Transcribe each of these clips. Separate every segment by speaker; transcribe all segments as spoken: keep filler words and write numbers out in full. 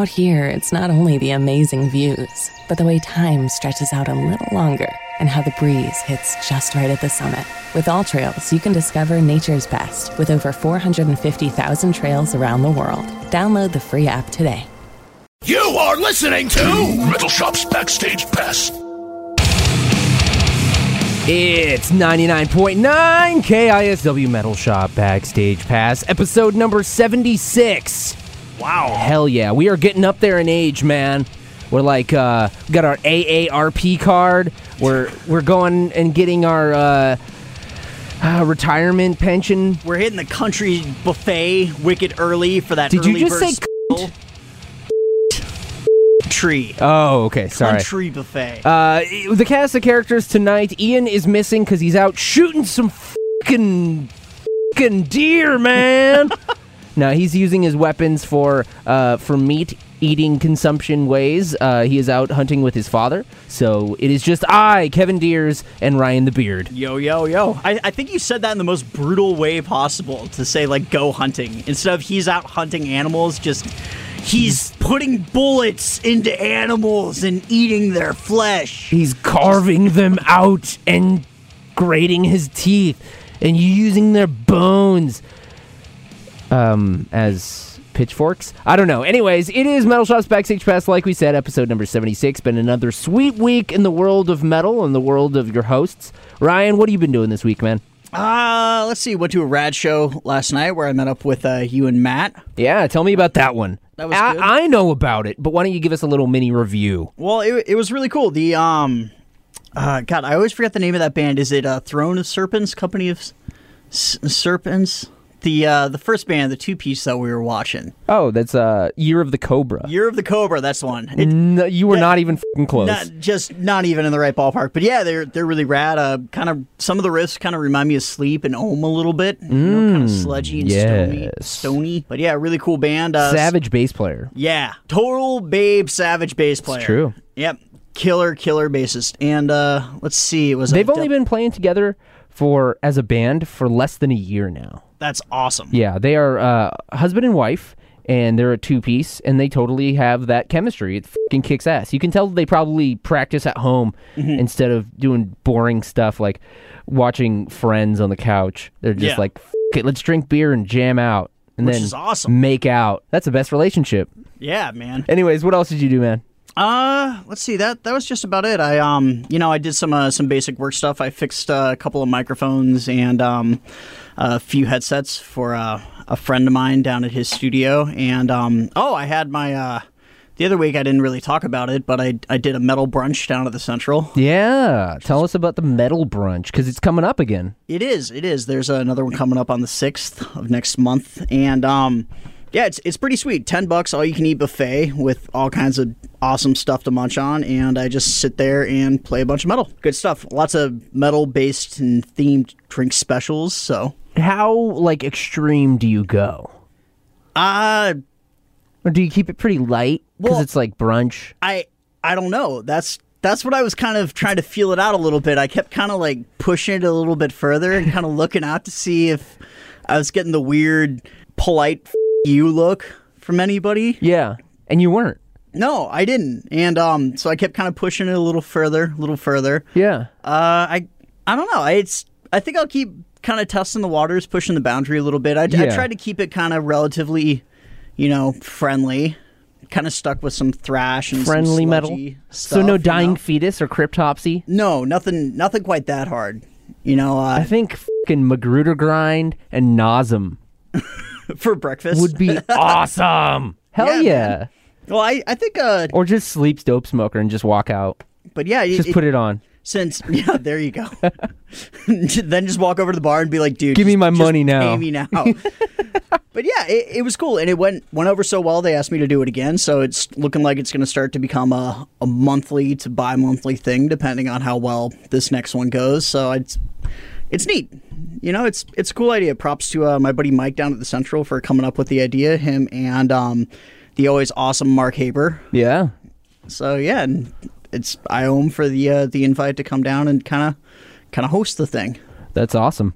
Speaker 1: Out here, it's not only the amazing views, but the way time stretches out a little longer and how the breeze hits just right at the summit. With All Trails, you can discover nature's best with over four hundred fifty thousand trails around the world. Download the free app today.
Speaker 2: You are listening to Metal Shop's Backstage Pass.
Speaker 3: It's ninety-nine point nine K I S W Metal Shop Backstage Pass, episode number seventy-six.
Speaker 4: Wow.
Speaker 3: Hell yeah. We are getting up there in age, man. We're like, uh, we got our A A R P card. We're we're going and getting our uh, uh, retirement pension.
Speaker 4: We're hitting the country buffet wicked early for that
Speaker 3: Did
Speaker 4: early
Speaker 3: you just
Speaker 4: bird
Speaker 3: say
Speaker 4: special. Tree.
Speaker 3: Oh, okay, sorry.
Speaker 4: Country buffet.
Speaker 3: Uh, the cast of characters tonight, Ian is missing because he's out shooting some fucking, fucking deer, man. No, he's using his weapons for uh, for meat-eating consumption ways. Uh, he is out hunting with his father. So it is just I, Kevin Deers, and Ryan the Beard.
Speaker 4: Yo, yo, yo. I, I think you said that in the most brutal way possible, to say, like, go hunting. Instead of he's out hunting animals, just he's putting bullets into animals and eating their flesh.
Speaker 3: He's carving them out and grating his teeth and using their bones um, as pitchforks. I don't know. Anyways, it is Metal Shop's Backstage Pass, like we said, episode number seventy-six. Been another sweet week in the world of metal and the world of your hosts. Ryan, what have you been doing this week, man?
Speaker 4: Uh, let's see. Went to a rad show last night where I met up with uh, you and Matt.
Speaker 3: Yeah, tell me about that one.
Speaker 4: That was
Speaker 3: I,
Speaker 4: good.
Speaker 3: I know about it, but why don't you give us a little mini review?
Speaker 4: Well, it, it was really cool. The, um, uh, God, I always forget the name of that band. Is it uh, Throne of Serpents? Company of S- Serpents? The uh, the first band, the two-piece that we were watching.
Speaker 3: Oh, that's uh, Year of the Cobra.
Speaker 4: Year of the Cobra, that's the one. It,
Speaker 3: no, you were
Speaker 4: yeah,
Speaker 3: not even f***ing close.
Speaker 4: Not, just not even in the right ballpark. But yeah, they're they're really rad. Uh, kind of some of the riffs kind of remind me of Sleep and Ohm a little bit. Mm, you know, kind of sludgy and
Speaker 3: yes.
Speaker 4: stony, stony. But yeah, really cool band. Uh,
Speaker 3: Savage bass player.
Speaker 4: Yeah, total babe savage bass player.
Speaker 3: It's true.
Speaker 4: Yep, killer killer bassist. And uh, let's see, it was
Speaker 3: They've
Speaker 4: a
Speaker 3: only
Speaker 4: de-
Speaker 3: been playing together for as a band for less than a year now.
Speaker 4: That's awesome.
Speaker 3: Yeah, they are uh, husband and wife, and they're a two-piece, and they totally have that chemistry. It fucking kicks ass. You can tell they probably practice at home mm-hmm. instead of doing boring stuff like watching Friends on the couch. They're just
Speaker 4: yeah.
Speaker 3: like, F- it, let's drink beer and jam out, and
Speaker 4: Which
Speaker 3: then
Speaker 4: is awesome.
Speaker 3: make out. That's the best relationship.
Speaker 4: Yeah, man.
Speaker 3: Anyways, what else did you do, man?
Speaker 4: Uh, let's see. That that was just about it. I um, you know, I did some uh, some basic work stuff. I fixed uh, a couple of microphones and um, a few headsets for uh, a friend of mine down at his studio. And um, oh, I had my uh, the other week I didn't really talk about it, but I I did a metal brunch down at the Central.
Speaker 3: Yeah, tell us about the metal brunch because it's coming up again.
Speaker 4: It is. It is. There's another one coming up on the sixth of next month, and um. Yeah, it's it's pretty sweet. Ten bucks, all you can eat buffet with all kinds of awesome stuff to munch on, and I just sit there and play a bunch of metal. Good stuff. Lots of metal-based and themed drink specials. So,
Speaker 3: how like extreme do you go?
Speaker 4: Uh
Speaker 3: or do you keep it pretty light because
Speaker 4: well,
Speaker 3: it's like brunch?
Speaker 4: I I don't know. That's that's what I was kind of trying to feel it out a little bit. I kept kind of like pushing it a little bit further and kind of looking out to see if I was getting the weird, polite you look from anybody.
Speaker 3: Yeah, and you weren't.
Speaker 4: No, I didn't. And um, so I kept kind of pushing it a little further, a little further.
Speaker 3: Yeah.
Speaker 4: Uh, I I don't know. I, it's I think I'll keep kind of testing the waters, pushing the boundary a little bit. I,
Speaker 3: yeah.
Speaker 4: I tried to keep it kind of relatively, you know, friendly. Kind of stuck with some thrash and
Speaker 3: friendly
Speaker 4: some
Speaker 3: metal.
Speaker 4: Stuff,
Speaker 3: so no dying
Speaker 4: you know?
Speaker 3: fetus or cryptopsy.
Speaker 4: No, nothing. Nothing quite that hard. You know. Uh,
Speaker 3: I think fucking Magruder Grind and Nosm
Speaker 4: for breakfast
Speaker 3: would be awesome. Hell yeah. yeah.
Speaker 4: Well, I, I think... Uh,
Speaker 3: or just sleep dope smoker and just walk out.
Speaker 4: But yeah...
Speaker 3: Just
Speaker 4: it,
Speaker 3: put it on.
Speaker 4: Since... Yeah, there you go. Then just walk over to the bar and be like, dude...
Speaker 3: Give
Speaker 4: just,
Speaker 3: me my
Speaker 4: just
Speaker 3: money now.
Speaker 4: Pay me now. But yeah, it, it was cool. And it went went over so well, they asked me to do it again. So it's looking like it's going to start to become a, a monthly to bi-monthly thing, depending on how well this next one goes. So it's... It's neat. You know, it's it's a cool idea. Props to uh, my buddy Mike down at the Central for coming up with the idea. Him and um, the always awesome Mark Haber.
Speaker 3: Yeah.
Speaker 4: So yeah, and it's I owe him for the uh, the invite to come down and kind of kind of host the thing.
Speaker 3: That's awesome.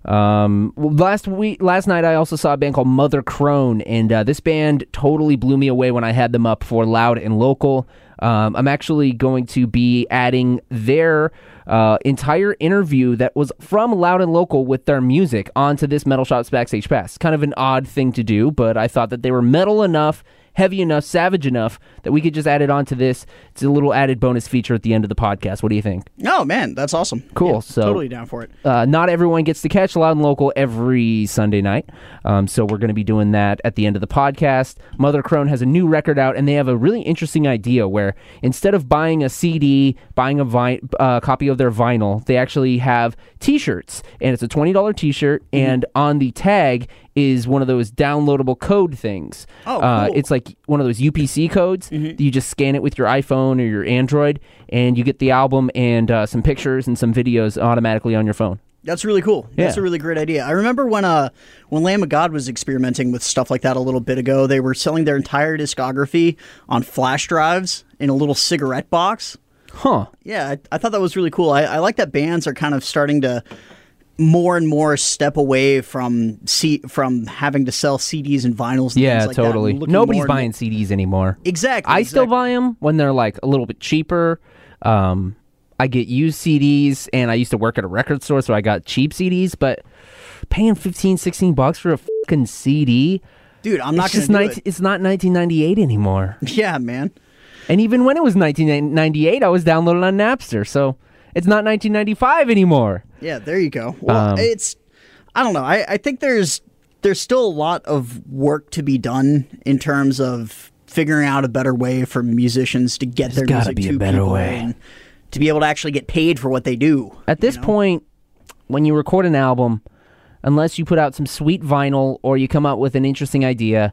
Speaker 3: Um, well, last week, last night, I also saw a band called Mother Crone, and uh, this band totally blew me away when I had them up for Loud and Local. Um, I'm actually going to be adding their uh, entire interview that was from Loud and Local with their music onto this Metal Shops Backstage Pass. Kind of an odd thing to do, but I thought that they were metal enough, heavy enough, savage enough that we could just add it onto this. It's a little added bonus feature at the end of the podcast. What do you think?
Speaker 4: Oh, man, that's awesome.
Speaker 3: Cool.
Speaker 4: Yeah,
Speaker 3: so
Speaker 4: totally down for it.
Speaker 3: Uh, not everyone gets to catch Loud and Local every Sunday night, um, so we're going to be doing that at the end of the podcast. Mother Crone has a new record out, and they have a really interesting idea where instead of buying a C D, buying a vi- uh, copy of their vinyl, they actually have T-shirts, and it's a twenty dollars T-shirt, mm-hmm. and on the tag is one of those downloadable code things.
Speaker 4: Oh,
Speaker 3: uh,
Speaker 4: cool.
Speaker 3: It's like one of those U P C codes.
Speaker 4: Mm-hmm.
Speaker 3: You just scan it with your iPhone or your Android, and you get the album and uh, some pictures and some videos automatically on your phone.
Speaker 4: That's really cool. That's
Speaker 3: Yeah.
Speaker 4: a really great idea. I remember when uh when Lamb of God was experimenting with stuff like that a little bit ago, they were selling their entire discography on flash drives in a little cigarette box.
Speaker 3: Huh.
Speaker 4: Yeah, I, I thought that was really cool. I, I like that bands are kind of starting to more and more step away from C- from having to sell C Ds and vinyls and
Speaker 3: Yeah,
Speaker 4: things like
Speaker 3: totally.
Speaker 4: that. Looking
Speaker 3: Nobody's
Speaker 4: more and
Speaker 3: buying
Speaker 4: more-
Speaker 3: C Ds anymore.
Speaker 4: Exactly.
Speaker 3: I still
Speaker 4: exactly.
Speaker 3: buy them when they're like a little bit cheaper. Um, I get used C Ds, and I used to work at a record store, so I got cheap C Ds, but paying fifteen, sixteen bucks for a fucking C D,
Speaker 4: Dude, I'm not
Speaker 3: it's
Speaker 4: going
Speaker 3: just
Speaker 4: to do
Speaker 3: nineteen, it's not nineteen ninety-eight anymore.
Speaker 4: it. Yeah, man.
Speaker 3: And even when it was nineteen ninety-eight, I was downloading on Napster, so it's not nineteen ninety-five anymore.
Speaker 4: Yeah, there you go. Well,
Speaker 3: Um,
Speaker 4: it's I don't know. I, I think there's there's still a lot of work to be done in terms of figuring out a better way for musicians to get their
Speaker 3: gotta
Speaker 4: music
Speaker 3: be a
Speaker 4: to
Speaker 3: better
Speaker 4: people
Speaker 3: way.
Speaker 4: and to be able to actually get paid for what they do.
Speaker 3: At this
Speaker 4: you know?
Speaker 3: point, when you record an album, unless you put out some sweet vinyl or you come up with an interesting idea,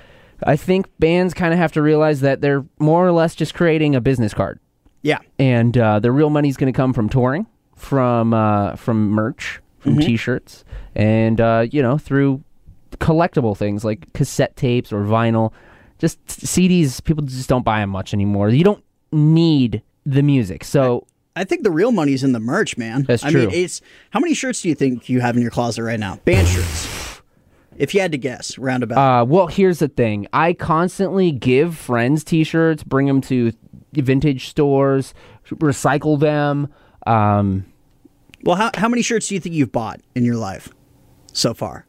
Speaker 3: I think bands kind of have to realize that they're more or less just creating a business card.
Speaker 4: Yeah.
Speaker 3: And uh, the real money's going to come from touring, from uh, from merch, from
Speaker 4: Mm-hmm.
Speaker 3: T-shirts, and, uh, you know, through collectible things like cassette tapes or vinyl. Just C Ds, people just don't buy them much anymore. You don't need the music. So
Speaker 4: I think the real money's in the merch, man.
Speaker 3: That's
Speaker 4: I
Speaker 3: true.
Speaker 4: mean, it's how many shirts do you think you have in your closet right now? Band shirts. If you had to guess, roundabout.
Speaker 3: Uh, well, here's the thing. I constantly give friends T-shirts, bring them to vintage stores, recycle them. Um,
Speaker 4: well, how how many shirts do you think you've bought in your life so far?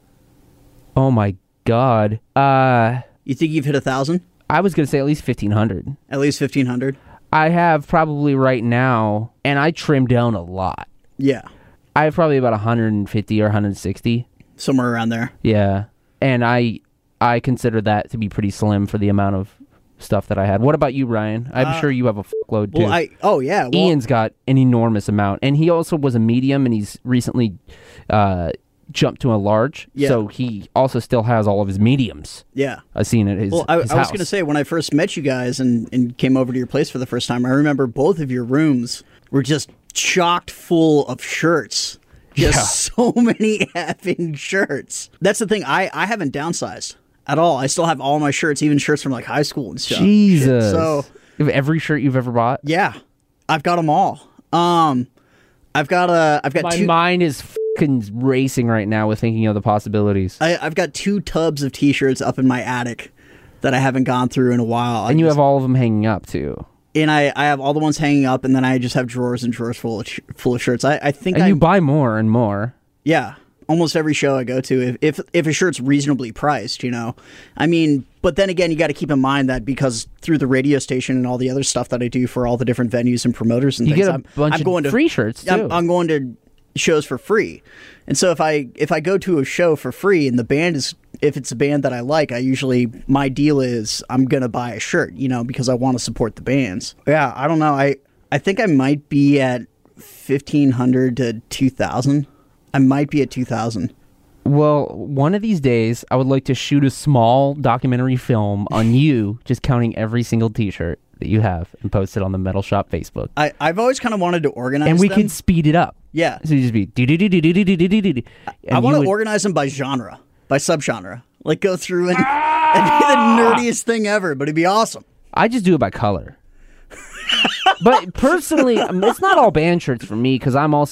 Speaker 3: oh, my God. Uh,
Speaker 4: You think you've hit a thousand?
Speaker 3: I was going to say at least fifteen hundred.
Speaker 4: At least fifteen hundred?
Speaker 3: I have probably right now, and I trimmed down a lot.
Speaker 4: Yeah,
Speaker 3: I have probably about one hundred fifty or one hundred sixty.
Speaker 4: somewhere around there.
Speaker 3: Yeah. And I I consider that to be pretty slim for the amount of stuff that I had. What about you, Ryan? I'm
Speaker 4: Uh,
Speaker 3: sure you have a fuckload, too.
Speaker 4: Well, I oh yeah, well,
Speaker 3: Ian's got an enormous amount, and he also was a medium, and he's recently uh, jumped to a large,
Speaker 4: Yeah.
Speaker 3: so he also still has all of his mediums.
Speaker 4: yeah.
Speaker 3: I've seen it at his,
Speaker 4: Well, I, I
Speaker 3: his
Speaker 4: was
Speaker 3: house.
Speaker 4: going to say, when I first met you guys and, and came over to your place for the first time, I remember both of your rooms were just chocked full of shirts. Just
Speaker 3: Yeah.
Speaker 4: so many effing shirts. That's the thing. I, I haven't downsized at all. I still have all my shirts, even shirts from like high school and stuff.
Speaker 3: Jesus.
Speaker 4: Shit. So,
Speaker 3: You have every shirt you've ever bought?
Speaker 4: yeah, I've got them all. Um, I've got a, I've got
Speaker 3: My
Speaker 4: two.
Speaker 3: mind is fucking racing right now with thinking of the possibilities.
Speaker 4: I, I've got two tubs of T-shirts up in my attic that I haven't gone through in a while.
Speaker 3: and
Speaker 4: I
Speaker 3: you
Speaker 4: just-
Speaker 3: have all of them hanging up, too.
Speaker 4: and I, I have all the ones hanging up, and then I just have drawers and drawers full of sh- full of shirts. I, I think
Speaker 3: And
Speaker 4: I
Speaker 3: you buy more and more.
Speaker 4: yeah, almost every show I go to, if if if a shirt's reasonably priced, you know, I mean. But then again, you got to keep in mind that because through the radio station and all the other stuff that I do for all the different venues and promoters and
Speaker 3: You
Speaker 4: things,
Speaker 3: get a
Speaker 4: I'm,
Speaker 3: bunch
Speaker 4: I'm
Speaker 3: of
Speaker 4: going to
Speaker 3: free shirts, too.
Speaker 4: I'm, I'm going to shows for free, and so if I if I go to a show for free and the band is if it's a band that I like, I usually my deal is I'm gonna buy a shirt, you know, because I want to support the bands. Yeah, I don't know. I I think I might be at fifteen hundred to two thousand. I might be at two thousand.
Speaker 3: Well, one of these days, I would like to shoot a small documentary film on you just counting every single T-shirt that you have and post it on the Metal Shop Facebook.
Speaker 4: I I've always kind of wanted to organize
Speaker 3: And we
Speaker 4: them.
Speaker 3: can speed it up.
Speaker 4: Yeah.
Speaker 3: So you just be do do do do do do do do do do.
Speaker 4: I want to organize them by genre, by subgenre. Like go through and it'd be the nerdiest thing ever, but it'd be awesome.
Speaker 3: I just do it by color. But personally, um, it's not all band shirts for me because I'm also a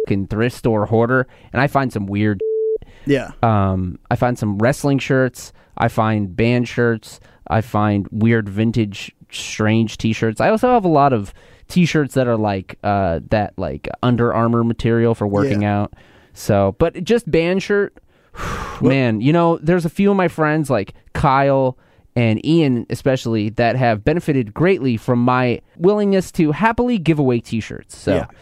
Speaker 3: fucking thrift store hoarder, and I find some weird.
Speaker 4: Yeah.
Speaker 3: Um, I find some wrestling shirts. I find band shirts. I find weird vintage, strange T-shirts. I also have a lot of T-shirts that are like uh, that, like Under Armour material for working
Speaker 4: Yeah.
Speaker 3: out. So, but just band shirt, man. You know, there's a few of my friends like Kyle and Ian, especially, that have benefited greatly from my willingness to happily give away T-shirts. So,
Speaker 4: Yeah.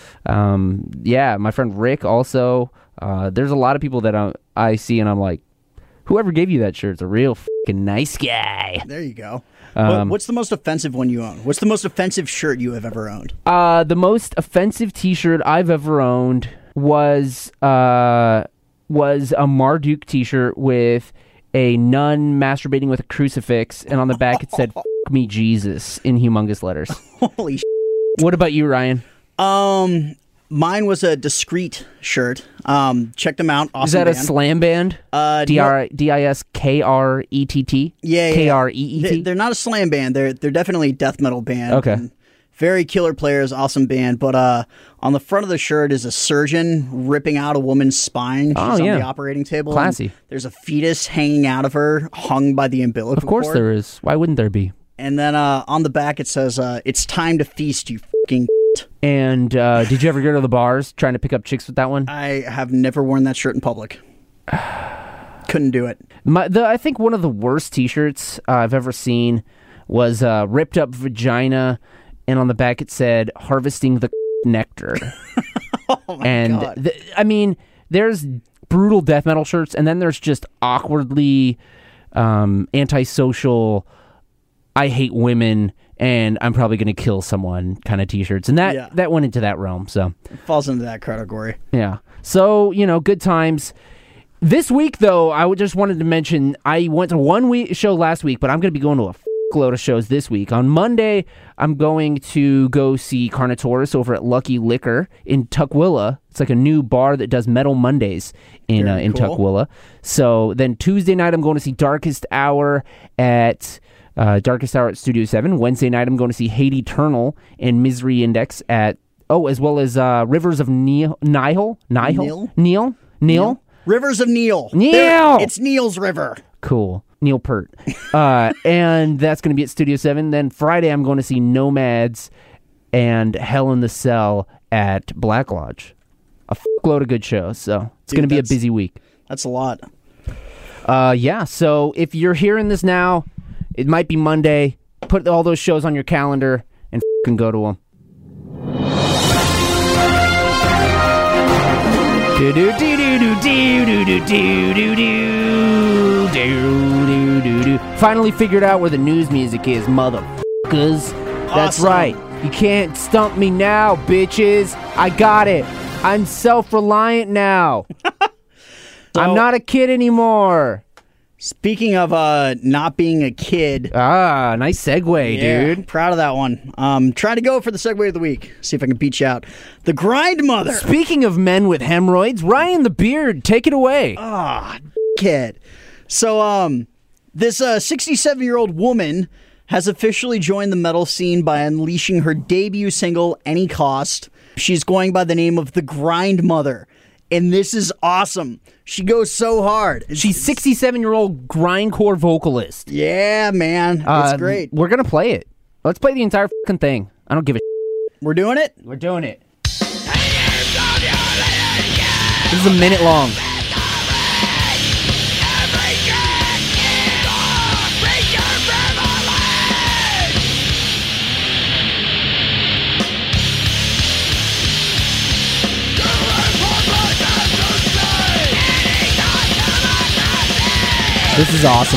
Speaker 3: um, yeah, my friend Rick also. Uh, there's a lot of people that I, I see, and I'm like, whoever gave you that shirt is a real fucking nice guy.
Speaker 4: There you go.
Speaker 3: Um,
Speaker 4: what, what's the most offensive one you own? What's the most offensive shirt you have ever owned?
Speaker 3: Uh, the most offensive T-shirt I've ever owned was uh was a Marduk T-shirt with a nun masturbating with a crucifix, and on the back it said "F me Jesus" in humongous letters.
Speaker 4: Holy sh**.
Speaker 3: What about you, Ryan?
Speaker 4: Um, mine was a Discreet shirt. Um, check them out. Awesome
Speaker 3: Is that
Speaker 4: band.
Speaker 3: a slam band?
Speaker 4: Uh,
Speaker 3: D R D I S K R E T T?
Speaker 4: Yeah, yeah.
Speaker 3: K R E E
Speaker 4: They-
Speaker 3: T?
Speaker 4: They're not a slam band. They're they're definitely a death metal band.
Speaker 3: Okay.
Speaker 4: And very killer players, awesome band. But uh, on the front of the shirt is a surgeon ripping out a woman's spine. She's
Speaker 3: Oh,
Speaker 4: on
Speaker 3: yeah.
Speaker 4: the operating table.
Speaker 3: Classy.
Speaker 4: And there's a fetus hanging out of her, hung by the umbilical
Speaker 3: Of course
Speaker 4: cord.
Speaker 3: there is. Why wouldn't there be?
Speaker 4: And then uh, on the back it says, uh, "It's time to feast, you fucking."
Speaker 3: And uh, did you ever go to the bars trying to pick up chicks with that one?
Speaker 4: I have never worn that shirt in public. Couldn't do it.
Speaker 3: My, the, I think one of the worst T-shirts uh, I've ever seen was uh, ripped up vagina, and on the back it said "harvesting the nectar."
Speaker 4: Oh my
Speaker 3: and
Speaker 4: god!
Speaker 3: th- I mean, there's brutal death metal shirts, and then there's just awkwardly um, antisocial, I hate women, and I'm probably going to kill someone kind of T-shirts, and that
Speaker 4: Yeah.
Speaker 3: that went into that realm. So
Speaker 4: It falls into that category.
Speaker 3: yeah. So, you know, good times. This week, though, I would just wanted to mention I went to one week show last week, but I'm going to be going to a load of shows this week. On Monday, I'm going to go see Carnotaurus over at Lucky Liquor in Tukwila. It's like a new bar that does Metal Mondays in uh,
Speaker 4: Very
Speaker 3: in
Speaker 4: cool.
Speaker 3: Tukwila. So then Tuesday night, I'm going to see Darkest Hour at uh, Darkest Hour at Studio seven. Wednesday night, I'm going to see Hate Eternal and Misery Index at, oh, as well as uh, Rivers of Neil, Nihil? Nihil?
Speaker 4: Neil?
Speaker 3: Neil? Neil?
Speaker 4: Rivers of Neil.
Speaker 3: Neil!
Speaker 4: There- It's Neil's River.
Speaker 3: Cool. Neil Peart. Uh, and that's going to be at Studio seven. Then Friday, I'm going to see Nomads and Hell in the Cell at Black Lodge. A load of good shows. So it's
Speaker 4: Dude,
Speaker 3: going to be a
Speaker 4: that's-
Speaker 3: busy week.
Speaker 4: That's a lot.
Speaker 3: Uh, yeah, so if you're hearing this now, it might be Monday. Put all those shows on your calendar and f***ing go to them. Do do do do do do do do do do do do do do. Finally figured out where the news music is, motherfuckers. That's
Speaker 4: Awesome.
Speaker 3: right. You can't stump me now, bitches. I got it. I'm self-reliant now. I'm not a kid anymore.
Speaker 4: Speaking of uh, not being a kid,
Speaker 3: Ah, nice segue,
Speaker 4: yeah,
Speaker 3: dude.
Speaker 4: proud of that one. Um, trying to go for the segue of the week. See if I can beat you out. The Grind Mother.
Speaker 3: Speaking of men with hemorrhoids, Ryan the Beard, take it away.
Speaker 4: Ah, kid. So, um, this uh, sixty-seven-year-old woman has officially joined the metal scene by unleashing her debut single, Any Cost. She's going by the name of The Grind Mother. And this is awesome. She goes so hard. It's-
Speaker 3: She's sixty-seven-year-old grindcore vocalist.
Speaker 4: Yeah, man. It's
Speaker 3: Uh,
Speaker 4: great.
Speaker 3: We're gonna play it. Let's play the entire fucking thing. I don't give a shit.
Speaker 4: We're doing it?
Speaker 3: We're doing it. This is a minute long. This is awesome.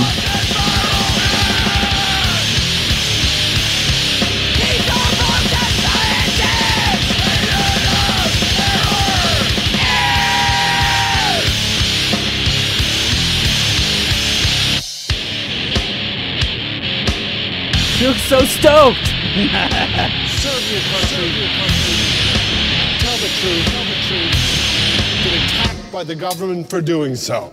Speaker 3: You're so stoked.
Speaker 5: Serve your country. Tell the truth. Tell the truth. Get attacked by the government for doing so.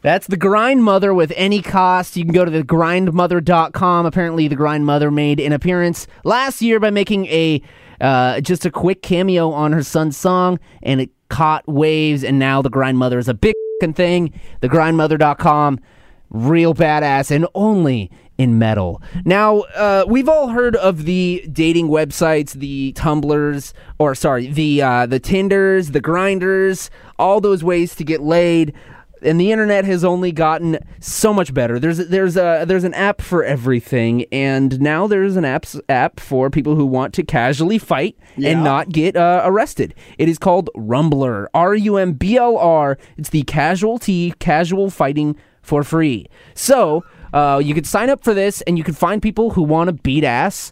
Speaker 3: That's the Grind Mother with any cost. You can go to the grind mother dot com. Apparently, the Grind Mother made an appearance last year by making a uh, just a quick cameo on her son's song, and it caught waves, and now the Grind Mother is a big f***ing thing. the grind mother dot com, real badass, and only in metal. Now, uh, we've all heard of the dating websites, the Tumblrs, or sorry, the uh, the Tinders, the Grinders, all those ways to get laid. And the internet has only gotten so much better. There's there's a there's an app for everything, and now there's an app app for people who want to casually fight yeah. and not get uh, arrested. It is called Rumbler, R U M B L R. It's the casualty casual fighting for free. So uh, you could sign up for this, and you can find people who want to beat ass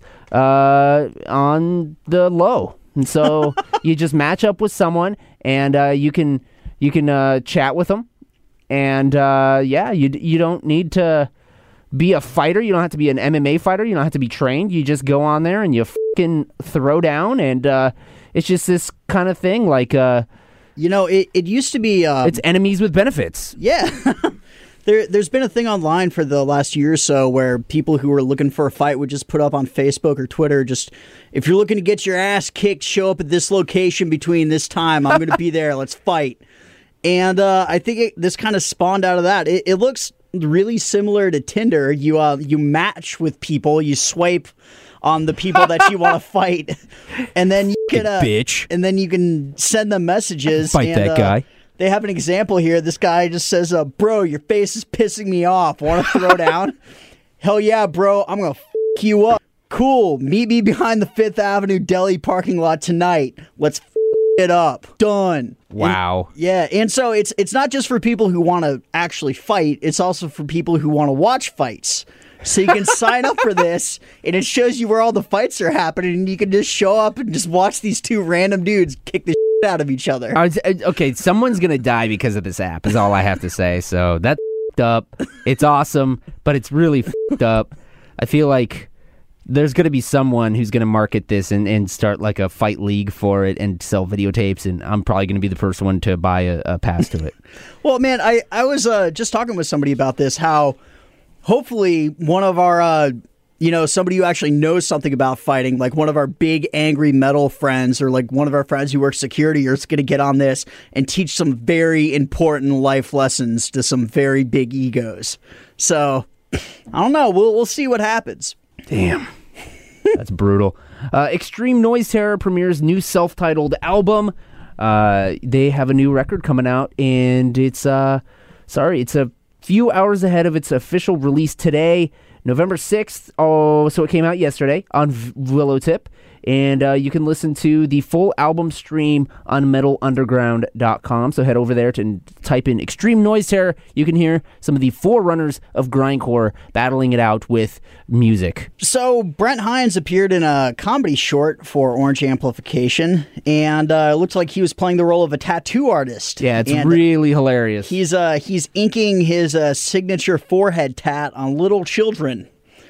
Speaker 3: uh, on the low. And so you just match up with someone, and uh, you can you can uh, chat with them. And, uh, yeah, you you don't need to be a fighter. You don't have to be an M M A fighter. You don't have to be trained. You just go on there and you fucking throw down. And uh, it's just this kind of thing like... Uh,
Speaker 4: you know, it, it used to be... Uh,
Speaker 3: it's enemies with benefits.
Speaker 4: Yeah. there, there's been a thing online for the last year or so where people who were looking for a fight would just put up on Facebook or Twitter, just, if you're looking to get your ass kicked, show up at this location between this time. I'm going to be there. Let's fight. And uh, I think it, this kind of spawned out of that. It, it looks really similar to Tinder. You uh, you match with people, you swipe on the people that you want to fight, and then you can uh,
Speaker 3: bitch.
Speaker 4: And then you can send them messages.
Speaker 3: Fight
Speaker 4: and,
Speaker 3: that
Speaker 4: uh,
Speaker 3: guy.
Speaker 4: They have an example here. This guy just says, uh, "Bro, your face is pissing me off. Want to throw down? Hell yeah, bro! I'm gonna f you up. Cool. Meet me behind the Fifth Avenue Deli parking lot tonight. Let's." It up. Done.
Speaker 3: Wow.
Speaker 4: And, yeah, and so it's it's not just for people who want to actually fight, it's also for people who want to watch fights. So you can sign up for this, and it shows you where all the fights are happening, and you can just show up and just watch these two random dudes kick the shit out of each other.
Speaker 3: Uh, okay, someone's going to die because of this app is all I have to say. So that's f***ed up. It's awesome, but it's really f***ed up. I feel like there's going to be someone who's going to market this and, and start like a fight league for it and sell videotapes, and I'm probably going to be the first one to buy a, a pass to it.
Speaker 4: Well, man, I, I was uh, just talking with somebody about this, how hopefully one of our, uh, you know, somebody who actually knows something about fighting, like one of our big angry metal friends or like one of our friends who works security is going to get on this and teach some very important life lessons to some very big egos. So, I don't know. We'll, we'll see what happens.
Speaker 3: Damn. That's brutal. Uh, Extreme Noise Terror premieres new self-titled album. Uh, they have a new record coming out, and it's, uh, sorry, it's a few hours ahead of its official release today, November sixth. Oh, so it came out yesterday on v- Willowtip. And uh, you can listen to the full album stream on metal underground dot com. So head over there to n- type in Extreme Noise Terror. You can hear some of the forerunners of grindcore battling it out with music.
Speaker 4: So Brent Hinds appeared in a comedy short for Orange Amplification, and uh, it looked like he was playing the role of a tattoo artist.
Speaker 3: Yeah, it's
Speaker 4: and
Speaker 3: really hilarious.
Speaker 4: He's uh, he's inking his uh, signature forehead tat on little children.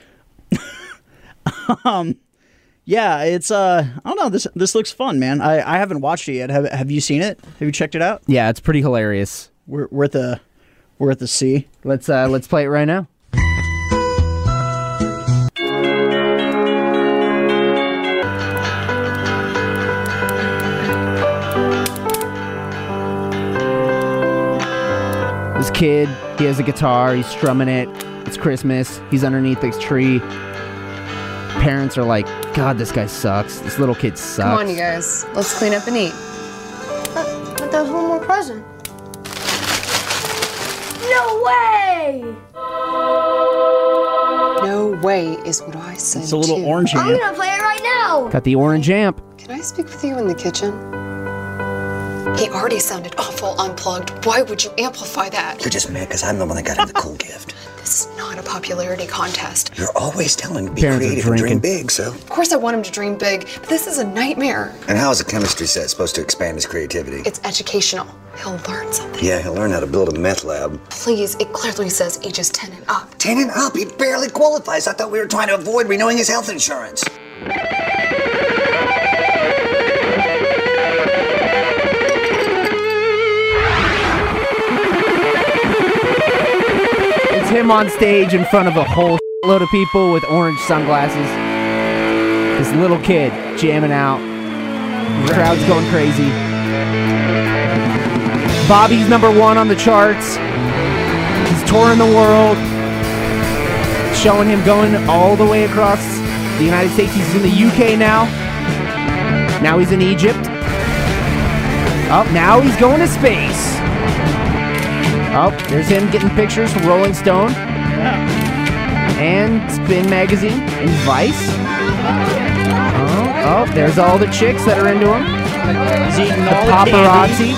Speaker 4: um. Yeah, it's, uh, I don't know, this this looks fun, man. I, I haven't watched it yet. Have Have you seen it? Have you checked it out?
Speaker 3: Yeah, it's pretty hilarious.
Speaker 4: We're, we're at the, we're at the C.
Speaker 3: Let's, uh, let's play it right now. This kid, he has a guitar, he's strumming it. It's Christmas. He's underneath this tree. Parents are like, God, this guy sucks. This little kid sucks.
Speaker 6: Come on, you guys. Let's clean up and eat.
Speaker 7: But, but there's one more present. No way!
Speaker 6: No way is what I said.
Speaker 4: It's a little
Speaker 6: too.
Speaker 4: orange amp.
Speaker 7: I'm gonna play it right now!
Speaker 3: Got the orange amp.
Speaker 6: Can I speak with you in the kitchen? He already sounded awful unplugged. Why would you amplify that?
Speaker 8: You're just mad because I'm the one that got him the cool gift.
Speaker 6: This is not a popularity contest.
Speaker 8: You're always telling him to be
Speaker 3: Parents are
Speaker 8: creative and dream
Speaker 3: drinking.
Speaker 8: big, so.
Speaker 6: Of course I want him to dream big, but this is a nightmare.
Speaker 8: And how is a chemistry set supposed to expand his creativity?
Speaker 6: It's educational. He'll learn something.
Speaker 8: Yeah, he'll learn how to build a meth lab.
Speaker 6: Please, it clearly says ages ten and up.
Speaker 8: Ten and up, he barely qualifies. I thought we were trying to avoid renewing his health insurance.
Speaker 3: him on stage in front of a whole load of people with orange sunglasses. This little kid jamming out. The crowd's going crazy. Bobby's number one on the charts. He's touring the world. Showing him going all the way across the United States. He's in the U K now. Now he's in Egypt. Oh, now he's going to space. Oh, there's him getting pictures from Rolling Stone. And Spin Magazine and Vice. Oh, oh, there's all the chicks that are into him.
Speaker 4: He's eating
Speaker 3: The
Speaker 4: all the
Speaker 3: paparazzi.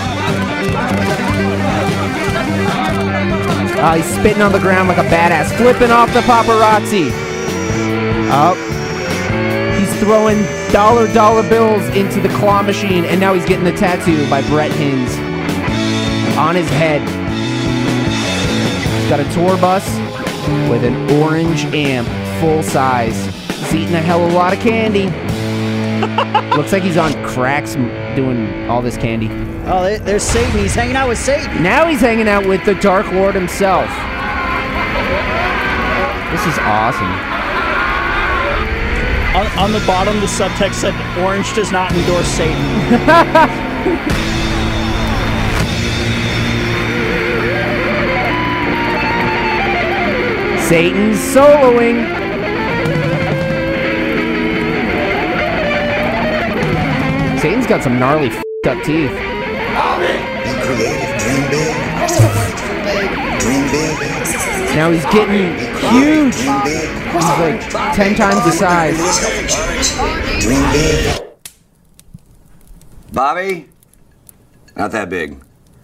Speaker 4: candy.
Speaker 3: Uh, he's spitting on the ground like a badass, flipping off the paparazzi. Oh, he's throwing dollar dollar bills into the claw machine, and now he's getting the tattoo by Brett Hins on his head. He's got a tour bus with an orange amp, full size. He's eating a hell of a lot of candy. Looks like he's on cracks doing all this candy.
Speaker 4: Oh, there- there's Satan. He's hanging out with Satan.
Speaker 3: Now he's hanging out with the Dark Lord himself. This is awesome.
Speaker 4: On, on the bottom, the subtext said, "Orange does not endorse Satan."
Speaker 3: Satan's soloing. Satan's got some gnarly f***ed up teeth.
Speaker 8: Be creative. Dream big. Dream big.
Speaker 3: Now he's getting huge.
Speaker 8: Dream big.
Speaker 3: He's like ten times the size.
Speaker 8: Dream big. Bobby? Not that big.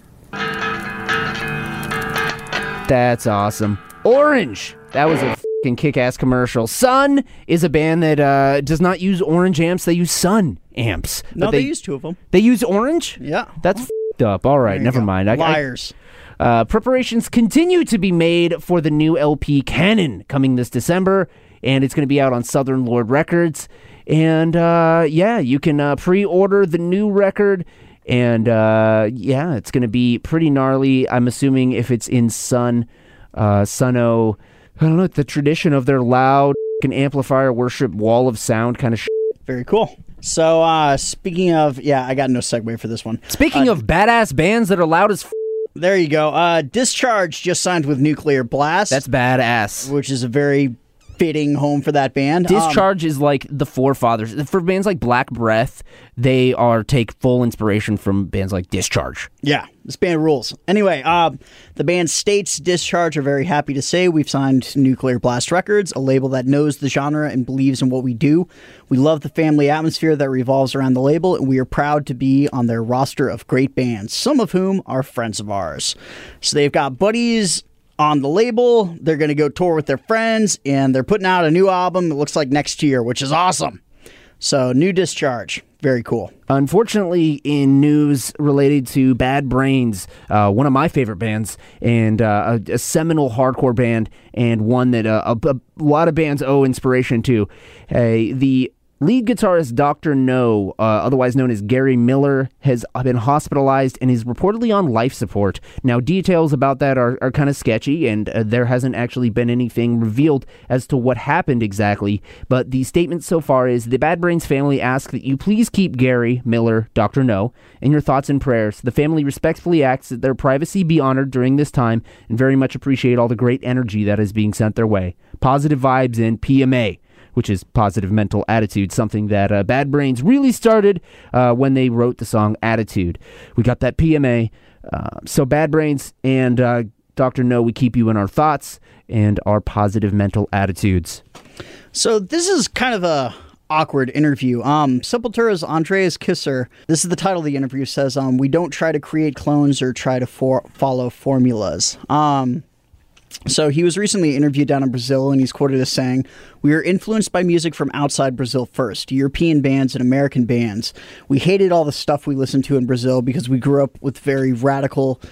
Speaker 3: That's awesome. Orange. That was a f***ing kick-ass commercial. Sun is a band that uh, does not use orange amps. They use Sun amps.
Speaker 4: No,
Speaker 3: But
Speaker 4: they, used two of them.
Speaker 3: They use orange?
Speaker 4: Yeah.
Speaker 3: That's f***ed up. All right,
Speaker 4: There you
Speaker 3: never
Speaker 4: go.
Speaker 3: mind. I, I,
Speaker 4: Liars.
Speaker 3: Uh, preparations continue to be made for the new L P Cannon coming this December, and it's going to be out on Southern Lord Records. And uh, yeah, you can uh, pre-order the new record, and uh, yeah, it's going to be pretty gnarly. I'm assuming if it's in Sun, uh, Suno, I don't know, the tradition of their loud f***ing amplifier worship wall of sound kind of shit.
Speaker 4: Very cool. So, uh, speaking of, yeah, I got no segue for this one.
Speaker 3: Speaking
Speaker 4: Uh,
Speaker 3: of badass bands that are loud as f***,
Speaker 4: There you go. Uh, Discharge just signed with Nuclear Blast.
Speaker 3: that's badass.
Speaker 4: which is a very fitting home for that band. Um,
Speaker 3: Discharge is like the forefathers. For bands like Black Breath, they are take full inspiration from bands like Discharge.
Speaker 4: yeah, this band rules. Anyway, uh, the band states Discharge are very happy to say we've signed Nuclear Blast Records, a label that knows the genre and believes in what we do. We love the family atmosphere that revolves around the label, and we are proud to be on their roster of great bands, some of whom are friends of ours. So they've got buddies on the label. They're going to go tour with their friends, and they're putting out a new album, it looks like next year, which is awesome. So, new Discharge. Very cool.
Speaker 3: Unfortunately, in news related to Bad Brains, uh, one of my favorite bands, and uh, a, a seminal hardcore band, and one that uh, a, a lot of bands owe inspiration to, uh, the lead guitarist Doctor No, uh, otherwise known as Gary Miller, has been hospitalized and is reportedly on life support. Now, details about that are, are kind of sketchy, and uh, there hasn't actually been anything revealed as to what happened exactly, but the statement so far is the Bad Brains family asks that you please keep Gary Miller, Doctor No, in your thoughts and prayers. The family respectfully asks that their privacy be honored during this time and very much appreciate all the great energy that is being sent their way. Positive vibes in P M A, which is positive mental attitude, something that uh, Bad Brains really started uh, when they wrote the song Attitude. We got that P M A. Uh, so Bad Brains and uh, Doctor No, we keep you in our thoughts and our positive mental attitudes.
Speaker 4: So this is kind of a awkward interview. Um, Sepultura's Andreas Kisser, this is the title of the interview, says, um, we don't try to create clones or try to for- follow formulas. Um... So he was recently interviewed down in Brazil, and he's quoted as saying, "We are influenced by music from outside Brazil first, European bands and American bands. We hated all the stuff we listened to in Brazil because we grew up with very radical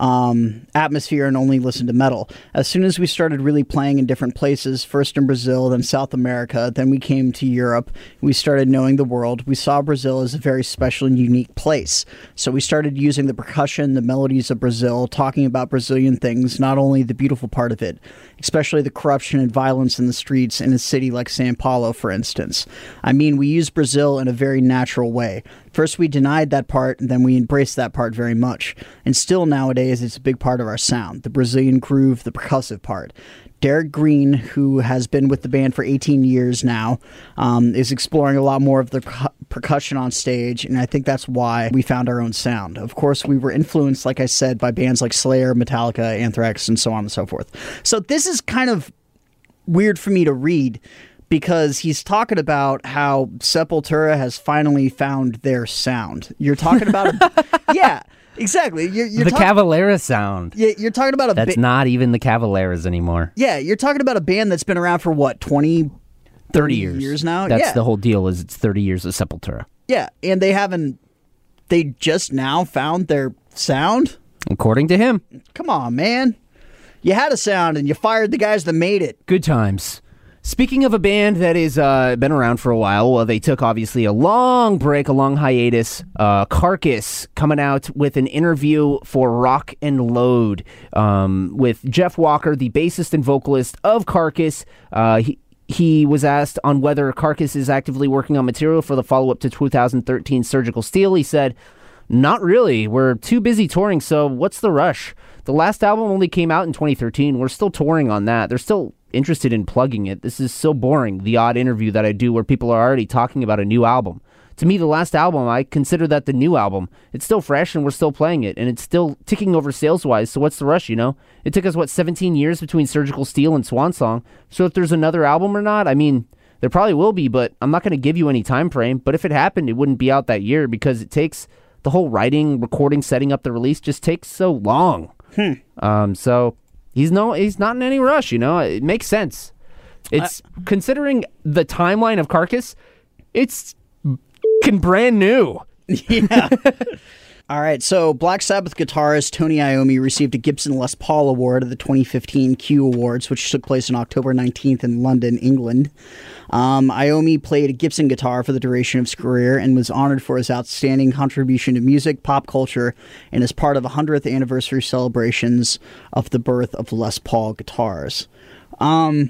Speaker 4: um, atmosphere and only listen to metal. As soon as we started really playing in different places, first in Brazil, then South America, then we came to Europe, we started knowing the world. We saw Brazil as a very special and unique place. So we started using the percussion, the melodies of Brazil, talking about Brazilian things, not only the beautiful part of it, especially the corruption and violence in the streets in a city like São Paulo, for instance. I mean, we use Brazil in a very natural way. First, we denied that part, and then we embraced that part very much. And still nowadays, it's a big part of our sound, the Brazilian groove, the percussive part. Derek Green, who has been with the band for eighteen years now, um, is exploring a lot more of the per- percussion on stage, and I think that's why we found our own sound. Of course, we were influenced, like I said, by bands like Slayer, Metallica, Anthrax, and so on and so forth. So this is kind of weird for me to read, because he's talking about how Sepultura has finally found their sound. You're talking about a, yeah, exactly. You're, you're
Speaker 3: the
Speaker 4: talk-
Speaker 3: Cavalera sound.
Speaker 4: Yeah, you're talking about a
Speaker 3: That's
Speaker 4: ba-
Speaker 3: not even the Cavaleras anymore.
Speaker 4: Yeah, you're talking about a band that's been around for what, twenty,
Speaker 3: thirty years.
Speaker 4: years now?
Speaker 3: That's
Speaker 4: yeah.
Speaker 3: the whole deal, is it's thirty years of Sepultura.
Speaker 4: Yeah, and they haven't, they just now found their sound?
Speaker 3: According to him.
Speaker 4: Come on, man. You had a sound and you fired the guys that made it.
Speaker 3: Good times. Speaking of a band that has uh, been around for a while, well, they took obviously a long break, a long hiatus. Uh, Carcass coming out with an interview for Rock and Load um, with Jeff Walker, the bassist and vocalist of Carcass. Uh, he, he was asked on whether Carcass is actively working on material for the follow-up to two thousand thirteen Surgical Steel. He said, "Not really. We're too busy touring, so what's the rush? The last album only came out in twenty thirteen. We're still touring on that. They're still interested in plugging it. This is so boring, the odd interview that I do where people are already talking about a new album. To me, the last album, I consider that the new album. It's still fresh and we're still playing it, and it's still ticking over sales-wise, so what's the rush, you know? It took us, what, seventeen years between Surgical Steel and Swan Song, so if there's another album or not, I mean, there probably will be, but I'm not going to give you any time frame, but if it happened, it wouldn't be out that year because it takes, the whole writing, recording, setting up the release just takes so long.
Speaker 4: Hmm.
Speaker 3: Um, so... He's no, he's not in any rush, you know. It makes sense. It's I, considering the timeline of Carcass, it's fucking brand new.
Speaker 4: Yeah. All right, so Black Sabbath guitarist Tony Iommi received a Gibson Les Paul Award at the twenty fifteen Q Awards, which took place on October nineteenth in London, England. Um, Iommi played a Gibson guitar for the duration of his career and was honored for his outstanding contribution to music, pop culture, and as part of the one hundredth anniversary celebrations of the birth of Les Paul guitars. Um,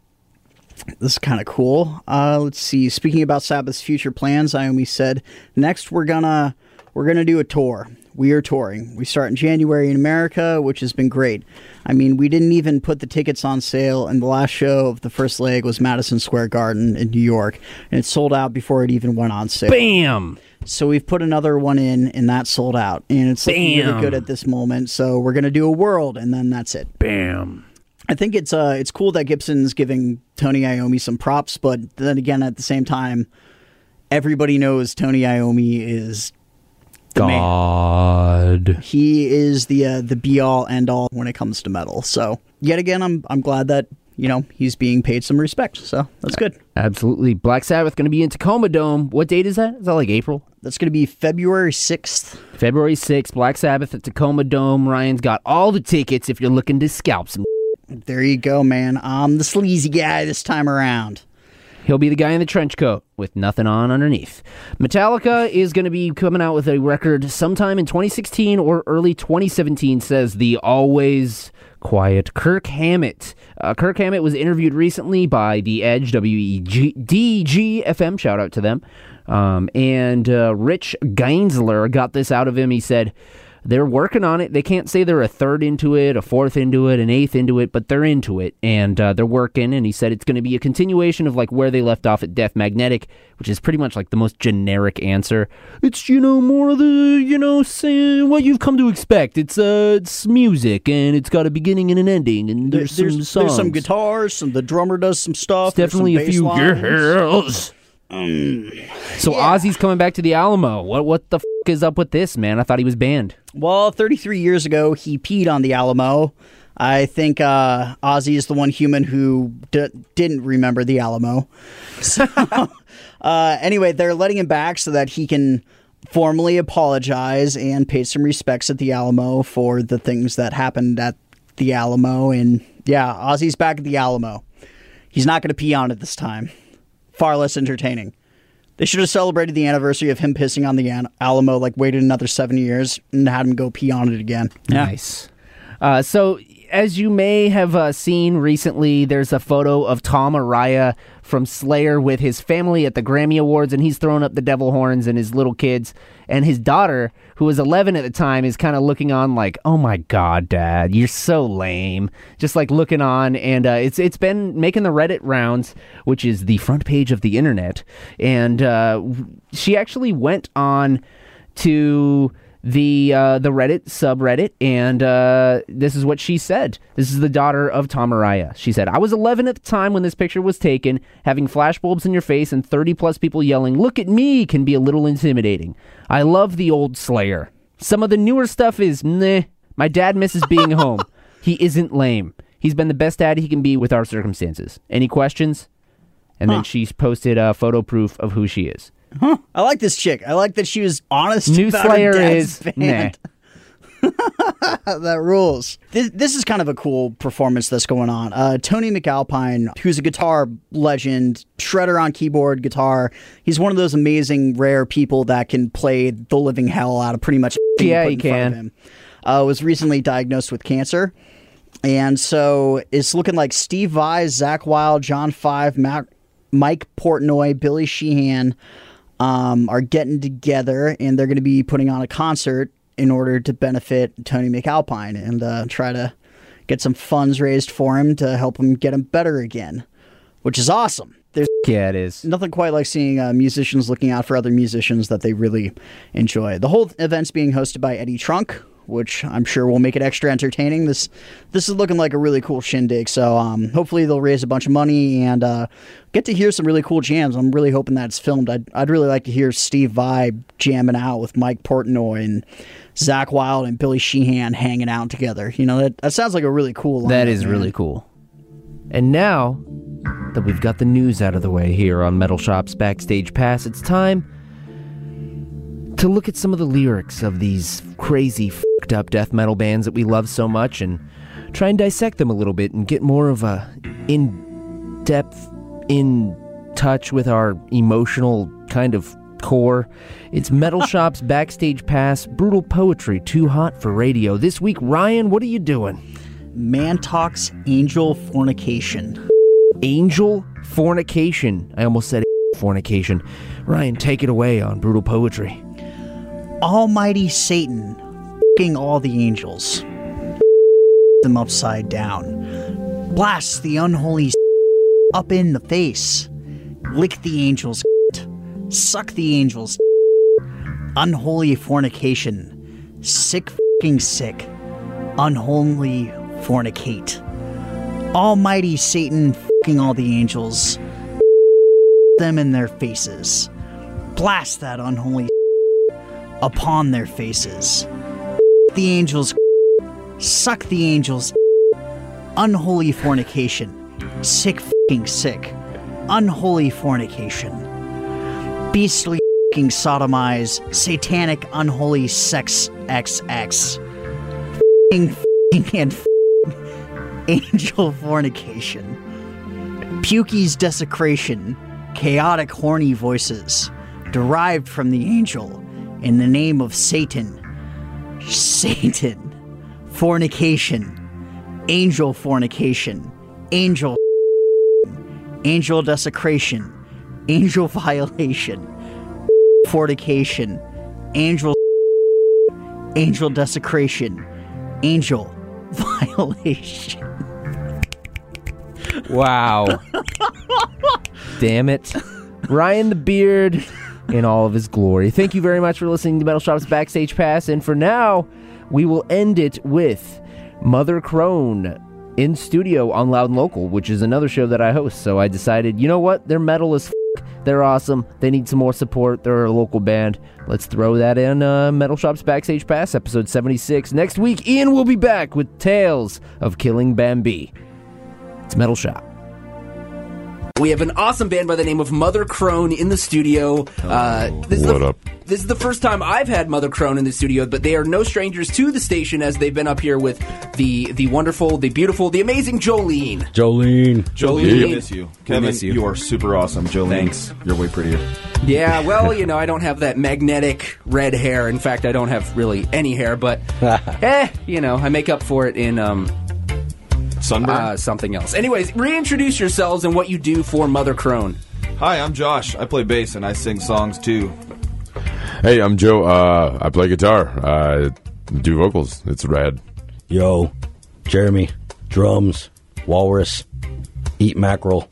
Speaker 4: this is kind of cool. Uh, let's see. Speaking about Sabbath's future plans, Iommi said, "Next, we're gonna we're gonna do a tour. We are touring. We start in January in America, which has been great. I mean, we didn't even put the tickets on sale, and the last show of the first leg was Madison Square Garden in New York, and it sold out before it even went on sale.
Speaker 3: Bam!
Speaker 4: So we've put another one in, and that sold out, and it's looking
Speaker 3: Bam.
Speaker 4: really good at this moment. So we're gonna do a world, and then that's it.
Speaker 3: Bam!
Speaker 4: I think it's uh it's cool that Gibson's giving Tony Iommi some props, but then again, at the same time, everybody knows Tony Iommi is
Speaker 3: God.
Speaker 4: Man. He is the uh, the be all end all when it comes to metal. So yet again, I'm I'm glad that you know he's being paid some respect. So that's good.
Speaker 3: Absolutely. Black Sabbath going to be in Tacoma Dome. What date is that? Is that like April?
Speaker 4: That's going to be February sixth.
Speaker 3: February sixth. Black Sabbath at Tacoma Dome. Ryan's got all the tickets if you're looking to scalp some.
Speaker 4: There you go, man. I'm the sleazy guy this time around.
Speaker 3: He'll be the guy in the trench coat with nothing on underneath. Metallica is going to be coming out with a record sometime in twenty sixteen or early twenty seventeen, says the always quiet Kirk Hammett. Uh, Kirk Hammett was interviewed recently by The Edge, W E D G F M, shout out to them. Um, and uh, Rich Geinsler got this out of him. He said, they're working on it. They can't say they're a third into it, a fourth into it, an eighth into it, but they're into it, and uh, they're working, and he said it's going to be a continuation of like where they left off at Death Magnetic, which is pretty much like the most generic answer. It's, you know, more of the, you know, say, what you've come to expect. It's uh, it's music, and it's got a beginning and an ending, and there's,
Speaker 4: there's
Speaker 3: some songs.
Speaker 4: There's some guitars, some, the drummer does some stuff.
Speaker 3: It's definitely a few girls.
Speaker 4: Um,
Speaker 3: so
Speaker 4: yeah.
Speaker 3: Ozzy's coming back to the Alamo. What what the f*** is up with this, man? I thought he was banned.
Speaker 4: Well, thirty-three years ago, he peed on the Alamo. I think uh, Ozzy is the one human who d- didn't remember the Alamo. So, uh, anyway, they're letting him back so that he can formally apologize and pay some respects at the Alamo for the things that happened at the Alamo. And yeah, Ozzy's back at the Alamo. He's not going to pee on it this time. Far less entertaining. They should have celebrated the anniversary of him pissing on the An- Alamo, like waited another seven years and had him go pee on it again. Yeah.
Speaker 3: Nice. Uh, so, as you may have uh, seen recently, there's a photo of Tom Araya from Slayer with his family at the Grammy Awards, and he's throwing up the devil horns and his little kids. And his daughter, who was eleven at the time, is kind of looking on like, oh my God, Dad, you're so lame. Just like looking on, and uh, it's it's been making the Reddit rounds, which is the front page of the internet. And uh, she actually went on to the uh, the Reddit subreddit, and uh, this is what she said. This is the daughter of Tom Araya. She said, I was eleven at the time when this picture was taken. Having flashbulbs in your face and thirty plus people yelling, look at me, can be a little intimidating. I love the old Slayer. Some of the newer stuff is, meh. My dad misses being home. He isn't lame. He's been the best dad he can be with our circumstances. Any questions? And huh. then she posted a photo proof of who she is.
Speaker 4: Huh. I like this chick. I like that she was honest
Speaker 3: New
Speaker 4: about
Speaker 3: Slayer
Speaker 4: her dad's
Speaker 3: is
Speaker 4: band. Nah. That rules. This, this is kind of a cool performance that's going on. Uh, Tony McAlpine, who's a guitar legend, shredder on keyboard, guitar. He's one of those amazing, rare people that can play the living hell out of pretty much anything
Speaker 3: yeah,
Speaker 4: you
Speaker 3: he
Speaker 4: put in front
Speaker 3: can.
Speaker 4: of him. Uh, was recently diagnosed with cancer. And so it's looking like Steve Vai, Zach Wilde, John Five, Mac, Mike Portnoy, Billy Sheehan, Um, are getting together, and they're going to be putting on a concert in order to benefit Tony McAlpine and uh, try to get some funds raised for him to help him get him better again, which is awesome. There's
Speaker 3: yeah, it is.
Speaker 4: Nothing quite like seeing uh, musicians looking out for other musicians that they really enjoy. The whole event's being hosted by Eddie Trunk, which I'm sure will make it extra entertaining. This this is looking like a really cool shindig, so um, hopefully they'll raise a bunch of money and uh, get to hear some really cool jams. I'm really hoping that it's filmed. I'd, I'd really like to hear Steve Vai jamming out with Mike Portnoy and Zach Wilde and Billy Sheehan hanging out together. You know, that, that sounds like a really cool lineup,
Speaker 3: That is
Speaker 4: man.
Speaker 3: really cool. And now that we've got the news out of the way here on Metal Shop's Backstage Pass, it's time to look at some of the lyrics of these crazy fucked up death metal bands that we love so much and try and dissect them a little bit and get more of a in-depth, in touch with our emotional kind of core. It's Metal Shop's Backstage Pass, Brutal Poetry, Too Hot for Radio. This week, Ryan, what are you doing?
Speaker 4: Man Talks Angel Fornication.
Speaker 3: Angel Fornication. I almost said fornication. Ryan, take it away on Brutal Poetry.
Speaker 4: Almighty Satan f***ing all the angels. Them upside down. Blast the unholy up in the face. Lick the angels. Suck the angels. Unholy fornication. Sick f***ing sick. Unholy fornicate. Almighty Satan f***ing all the angels. Them in their faces. Blast that unholy upon their faces. The angels. Suck the angels. Unholy fornication. Sick f***ing sick. Unholy fornication. Beastly f***ing sodomize. Satanic unholy sex X X. F***ing f***ing and f***ing angel fornication. Pukey's desecration. Chaotic horny voices. Derived from the angel. In the name of Satan. Satan. Fornication. Angel fornication. Angel. Angel desecration. Angel violation. Fornication. Angel. Angel desecration. Angel violation.
Speaker 3: Wow. Damn it. Ryan the Beard in all of his glory. Thank you very much for listening to Metal Shop's Backstage Pass. And for now, we will end it with Mother Crone in studio on Loud and Local, which is another show that I host. So I decided, you know what? They're metal as f***. They're awesome. They need some more support. They're a local band. Let's throw that in uh, Metal Shop's Backstage Pass, episode seventy-six. Next week, Ian will be back with Tales of Killing Bambi. It's Metal Shop.
Speaker 9: We have an awesome band by the name of Mother Crone in the studio. Uh, this is
Speaker 10: What
Speaker 9: the,
Speaker 10: up?
Speaker 9: This is the first time I've had Mother Crone in the studio, but they are no strangers to the station as they've been up here with the the wonderful, the beautiful, the amazing Jolene.
Speaker 11: Jolene.
Speaker 9: Jolene.
Speaker 12: We miss you. Kevin,
Speaker 9: miss you.
Speaker 12: you are super awesome. Jolene,
Speaker 9: Thanks.
Speaker 12: You're way prettier.
Speaker 9: Yeah, well, you know, I don't have that magnetic red hair. In fact, I don't have really any hair, but, eh, you know, I make up for it in, um...
Speaker 12: Sunburn?
Speaker 9: Uh, something else. Anyways, reintroduce yourselves and what you do for Mother Crone.
Speaker 12: Hi, I'm Josh. I play bass and I sing songs too.
Speaker 10: Hey, I'm Joe. Uh, I play guitar. I do vocals. It's rad.
Speaker 11: Yo, Jeremy, drums, walrus, eat mackerel.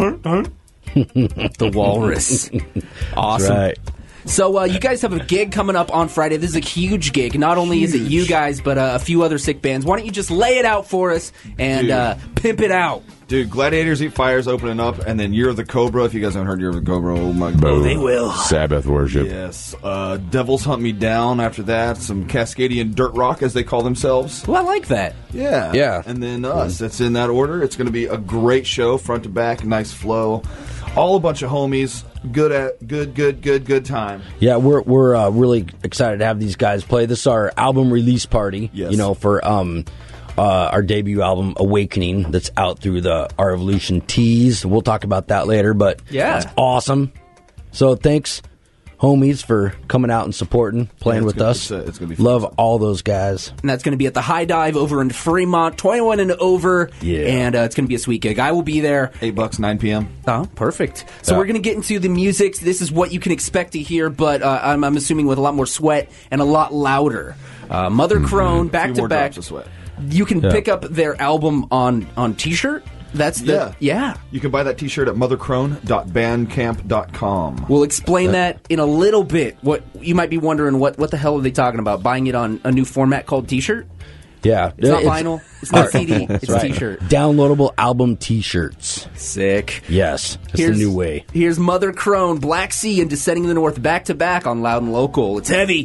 Speaker 9: The walrus. Awesome.
Speaker 11: That's right.
Speaker 9: So uh, you guys have a gig coming up on Friday. This is a huge gig. Not only is it you guys, but uh, a few other sick bands. Why don't you just lay it out for us and uh, pimp it out?
Speaker 12: Dude, Gladiators Eat Fire's opening up, and then Year of the Cobra. If you guys haven't heard Year of the Cobra, oh my god.
Speaker 10: Oh,
Speaker 9: they will.
Speaker 10: Sabbath worship.
Speaker 12: Yes. Uh, Devils Hunt Me Down after that. Some Cascadian Dirt Rock, as they call themselves.
Speaker 9: Well, I like that.
Speaker 12: Yeah.
Speaker 11: Yeah.
Speaker 12: And then us. It's in that order. It's going to be a great show, front to back, nice flow. All a bunch of homies. Good at good, good, good, good time.
Speaker 11: Yeah, we're we're uh, really excited to have these guys play. This is our album release party.
Speaker 12: Yes.
Speaker 11: You know, for um uh, our debut album Awakening, that's out through the Our Evolution Tees. We'll talk about that later, but
Speaker 9: Yeah.
Speaker 11: it's awesome. So thanks, homies, for coming out and supporting, playing
Speaker 12: Yeah, it's
Speaker 11: with
Speaker 12: gonna-
Speaker 11: us.
Speaker 12: it's, uh, it's gonna be fun.
Speaker 11: Love all those guys.
Speaker 9: And that's going to be at the High Dive over in Fremont, twenty-one and over.
Speaker 11: Yeah.
Speaker 9: And uh, it's going to be a sweet gig. I will be there.
Speaker 12: Eight bucks, nine p.m.
Speaker 9: Oh, perfect. So
Speaker 11: Yeah.
Speaker 9: we're going to get into the music. This is what you can expect to hear, but uh, I'm, I'm assuming with a lot more sweat and a lot louder. Uh, Mother Crone, back
Speaker 12: Few
Speaker 9: to
Speaker 12: more
Speaker 9: back.
Speaker 12: drops of sweat.
Speaker 9: You can
Speaker 11: Yeah.
Speaker 9: pick up their album on on T-shirt. That's the
Speaker 12: Yeah.
Speaker 9: yeah.
Speaker 12: You can buy that t-shirt at mother crone dot bandcamp dot com.
Speaker 9: We'll explain that in a little bit. What you might be wondering, what what the hell are they talking about? Buying it on a new format called T-shirt?
Speaker 11: Yeah,
Speaker 9: It's not vinyl. It's not C D. It's a T-shirt.
Speaker 11: Downloadable album T-shirts.
Speaker 9: Sick.
Speaker 11: Yes, it's
Speaker 9: Here's
Speaker 11: the new way.
Speaker 9: Here's Mother Crone, Black Sea, and Descending the North back to back on Loud and Local. It's heavy.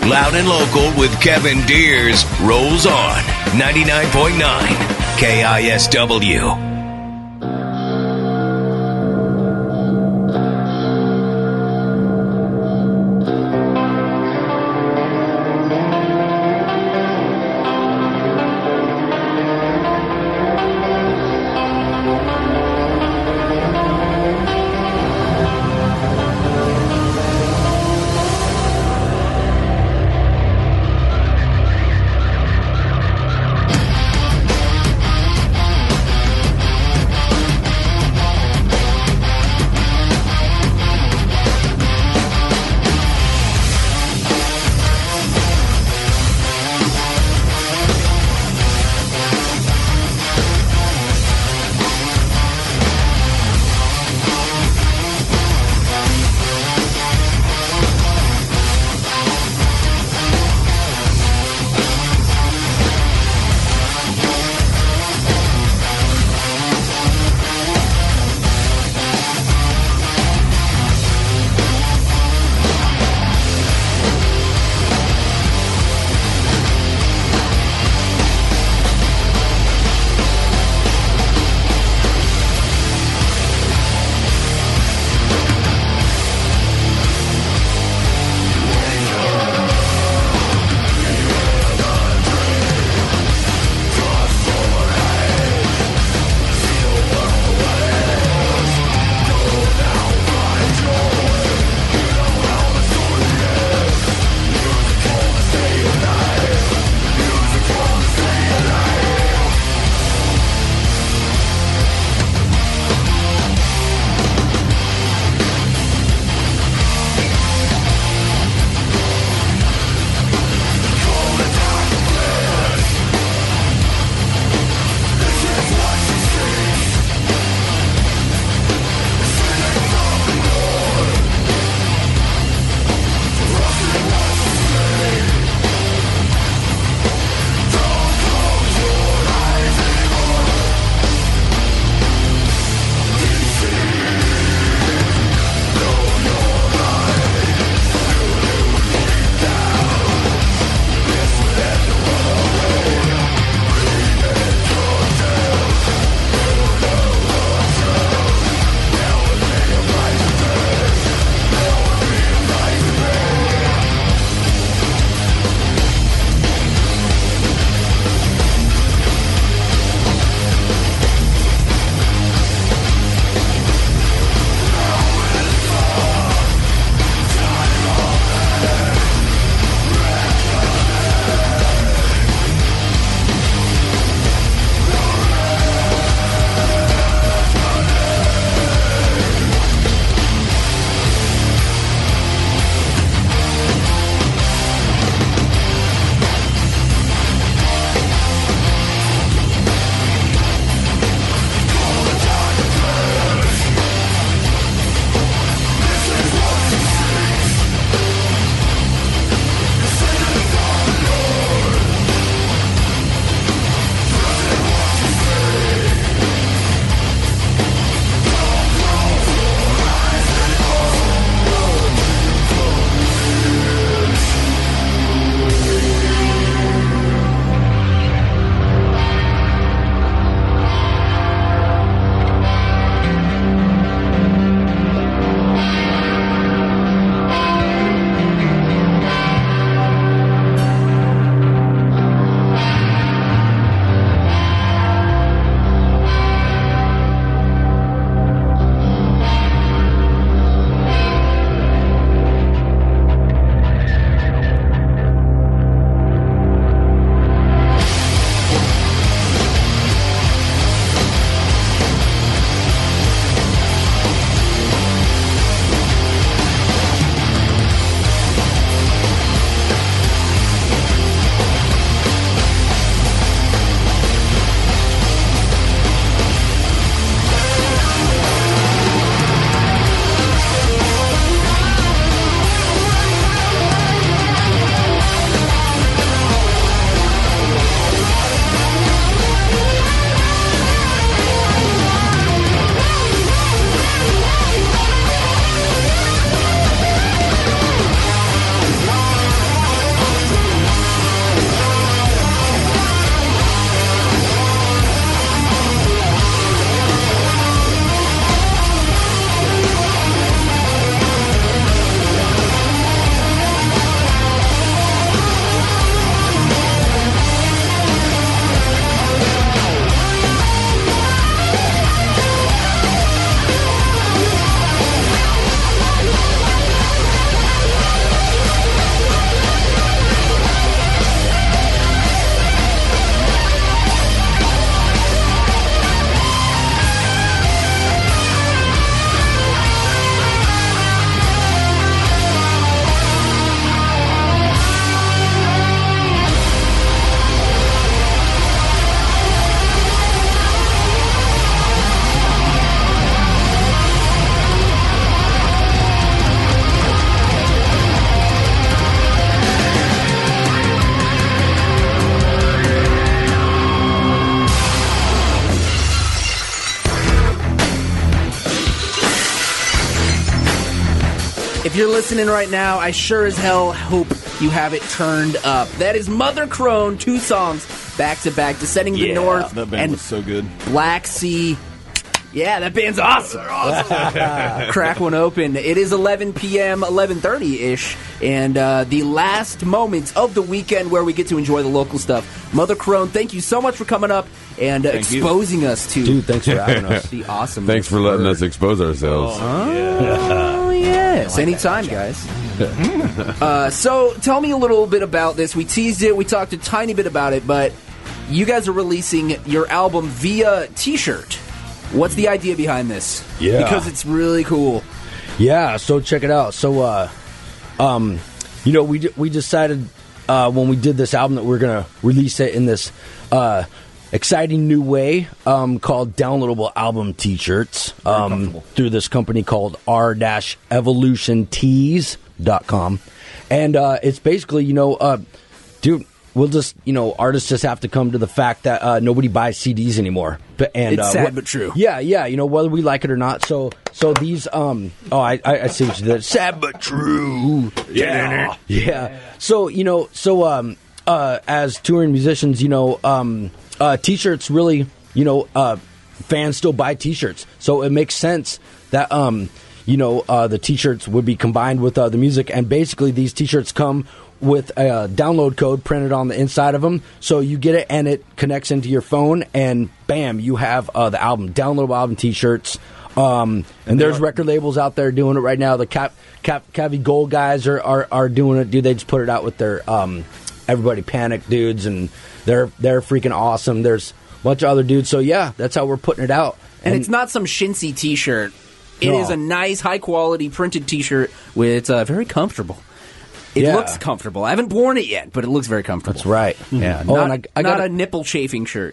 Speaker 13: Loud and Local with Kevin Deers rolls on ninety-nine point nine K I S W.
Speaker 9: if you're listening right now, I sure as hell hope you have it turned up. That is Mother Crone, two songs back to back, Descending the
Speaker 14: Yeah,
Speaker 9: North
Speaker 14: that band
Speaker 9: and
Speaker 14: was so good.
Speaker 9: Black Sea. Yeah, that band's awesome. awesome. Crack one open. It is eleven p.m., eleven thirty-ish, and uh, the last moments of the weekend where we get to enjoy the local stuff. Mother Crone, thank you so much for coming up and uh, exposing
Speaker 11: you.
Speaker 9: us to
Speaker 11: Dude, thanks for having us.
Speaker 9: the awesome.
Speaker 10: Thanks for letting us expose ourselves.
Speaker 9: Oh, yeah. oh yes. Anytime, guys. uh, so, tell me a little bit about this. We teased it. We talked a tiny bit about it, but you guys are releasing your album via T-shirt. What's the idea behind this?
Speaker 11: Yeah.
Speaker 9: Because it's really cool.
Speaker 11: Yeah, so check it out. So, uh, um, you know, we d- we decided uh, when we did this album that we we're going to release it in this uh, exciting new way um, called downloadable album T-shirts um, through this company called r evolution tees dot com. And uh, it's basically, you know, uh, dude, we'll just, you know, artists just have to come to the fact that uh, nobody buys C Ds anymore. But, and,
Speaker 9: it's
Speaker 11: uh,
Speaker 9: sad
Speaker 11: what,
Speaker 9: but true.
Speaker 11: Yeah, yeah, you know, whether we like it or not. So, so these, um, oh, I, I, I see what you did. Sad but true.
Speaker 14: Yeah.
Speaker 11: Yeah. So, you know, so um, uh, as touring musicians, you know, um, uh, T-shirts really, you know, uh, fans still buy T-shirts. So it makes sense that, um, you know, uh, the T-shirts would be combined with uh, the music. And basically these T-shirts come with a download code printed on the inside of them. So you get it and it connects into your phone and bam, you have uh, the album, downloadable album T-shirts. Um, and there's record labels out there doing it right now. The Cap, Cap, Cavi Gold guys are, are, are doing it. Dude, they just put it out with their um, Everybody Panic dudes, and they're they're freaking awesome. There's a bunch of other dudes. So yeah, that's how we're putting it out.
Speaker 9: And, and it's not some chintzy T-shirt. It no. is a nice, high-quality printed T-shirt with uh, very comfortable. It
Speaker 11: yeah.
Speaker 9: looks comfortable. I haven't worn it yet, but it looks very comfortable.
Speaker 11: That's right.
Speaker 9: Yeah,
Speaker 11: Oh,
Speaker 9: not,
Speaker 11: and I, I
Speaker 9: not
Speaker 11: gotta,
Speaker 9: a nipple chafing shirt.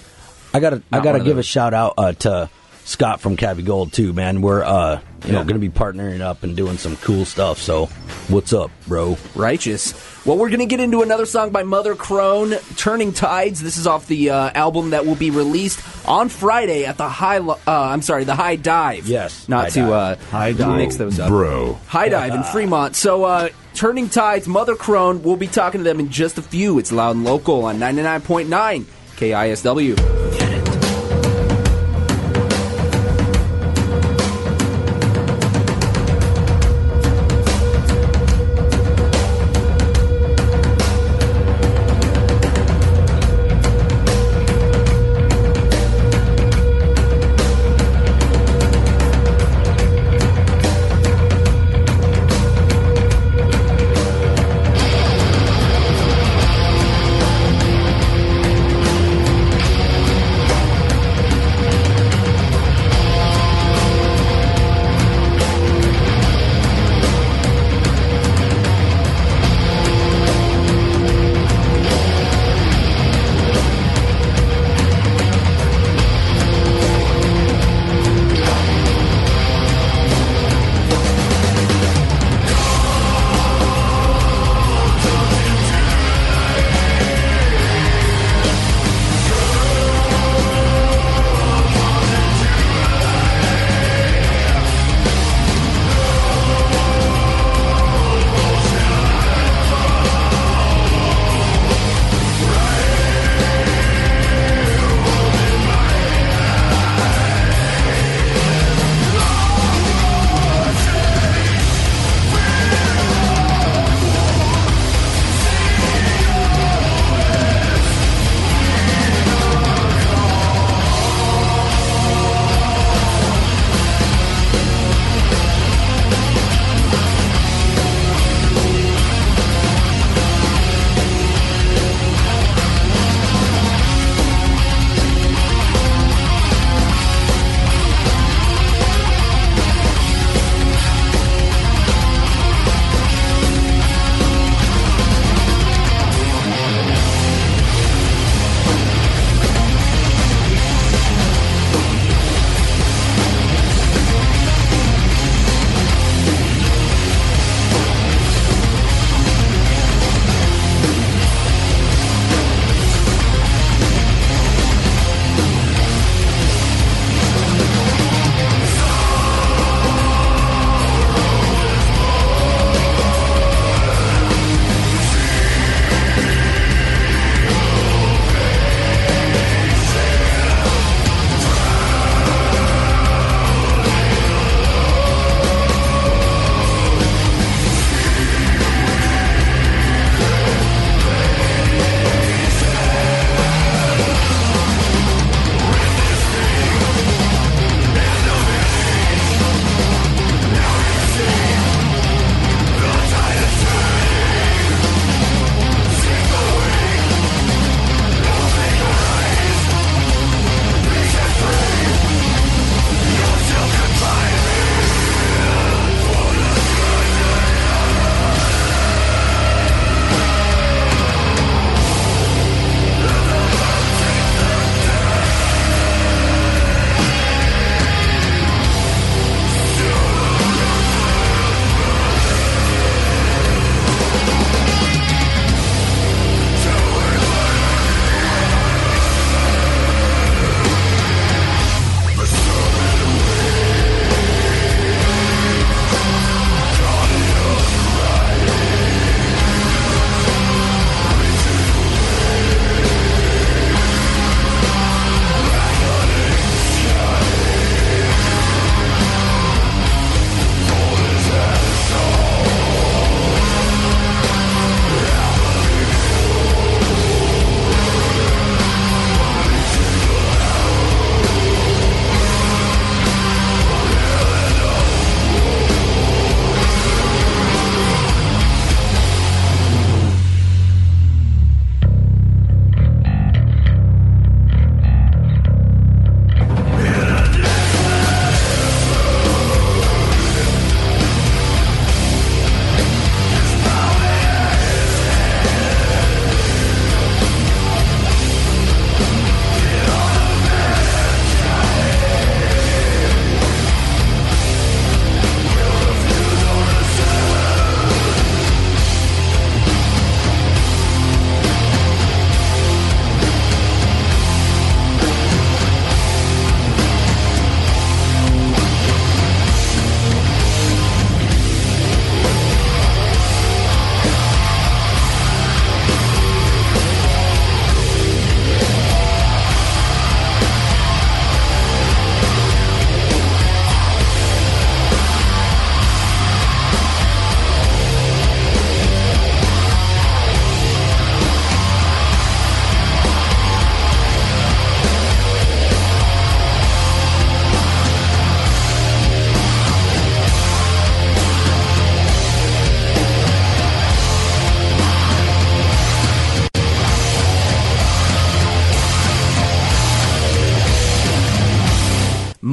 Speaker 11: I gotta, I
Speaker 9: Not
Speaker 11: gotta
Speaker 9: one of
Speaker 11: give a
Speaker 9: those.
Speaker 11: shout out uh, to Scott from Cavi Gold too, man. We're uh, you know, going to be partnering up and doing some cool stuff. So, what's up, bro?
Speaker 9: Righteous. Well, we're going to get into another song by Mother Crone, Turning Tides. This is off the uh, album that will be released on Friday at the High. Uh, I'm sorry, the High Dive.
Speaker 11: Yes,
Speaker 9: not
Speaker 11: High
Speaker 9: to
Speaker 11: Dive.
Speaker 9: uh,
Speaker 11: High
Speaker 9: to
Speaker 11: Dive.
Speaker 9: mix those up,
Speaker 10: Bro.
Speaker 9: High Dive in Fremont. So, uh, Turning Tides, Mother Crone. We'll be talking to them in just a few. It's Loud and Local on ninety-nine point nine K I S W.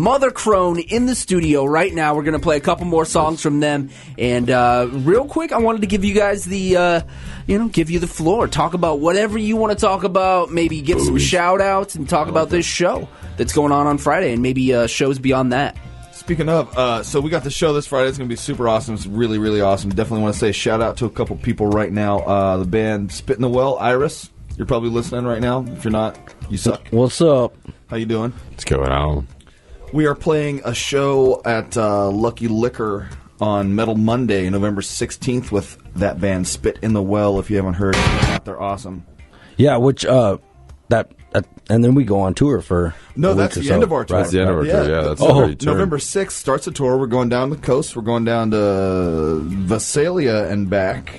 Speaker 9: Mother Crone in the studio right now. We're going to play a couple more songs from them. And uh, real quick, I wanted to give you guys the, uh, you know, give you the floor. Talk about whatever you want to talk about. Maybe give some shout-outs and talk about this show that's going on on Friday and maybe uh, shows beyond that.
Speaker 12: Speaking of, uh, so we got the show this Friday. It's going to be super awesome. It's really, really awesome. Definitely want to say shout out to a couple people right now. Uh, the band Spit in the Well, Iris. You're probably listening right now. If you're not, you suck.
Speaker 11: What's up?
Speaker 12: How you doing?
Speaker 10: What's going on?
Speaker 12: We are playing a show at uh, Lucky Liquor on Metal Monday, November sixteenth, with that band Spit in the Well. If you haven't heard, they're awesome.
Speaker 11: Yeah, which uh, that, that and then we go on tour for
Speaker 12: no,
Speaker 11: a
Speaker 12: that's
Speaker 11: week or
Speaker 12: the
Speaker 11: so,
Speaker 12: end of our tour.
Speaker 11: right?
Speaker 10: That's the end of our
Speaker 12: Yeah.
Speaker 10: tour, yeah. That's
Speaker 12: oh,
Speaker 10: the turn.
Speaker 12: November sixth starts the tour. We're going down the coast. We're going down to Visalia and back.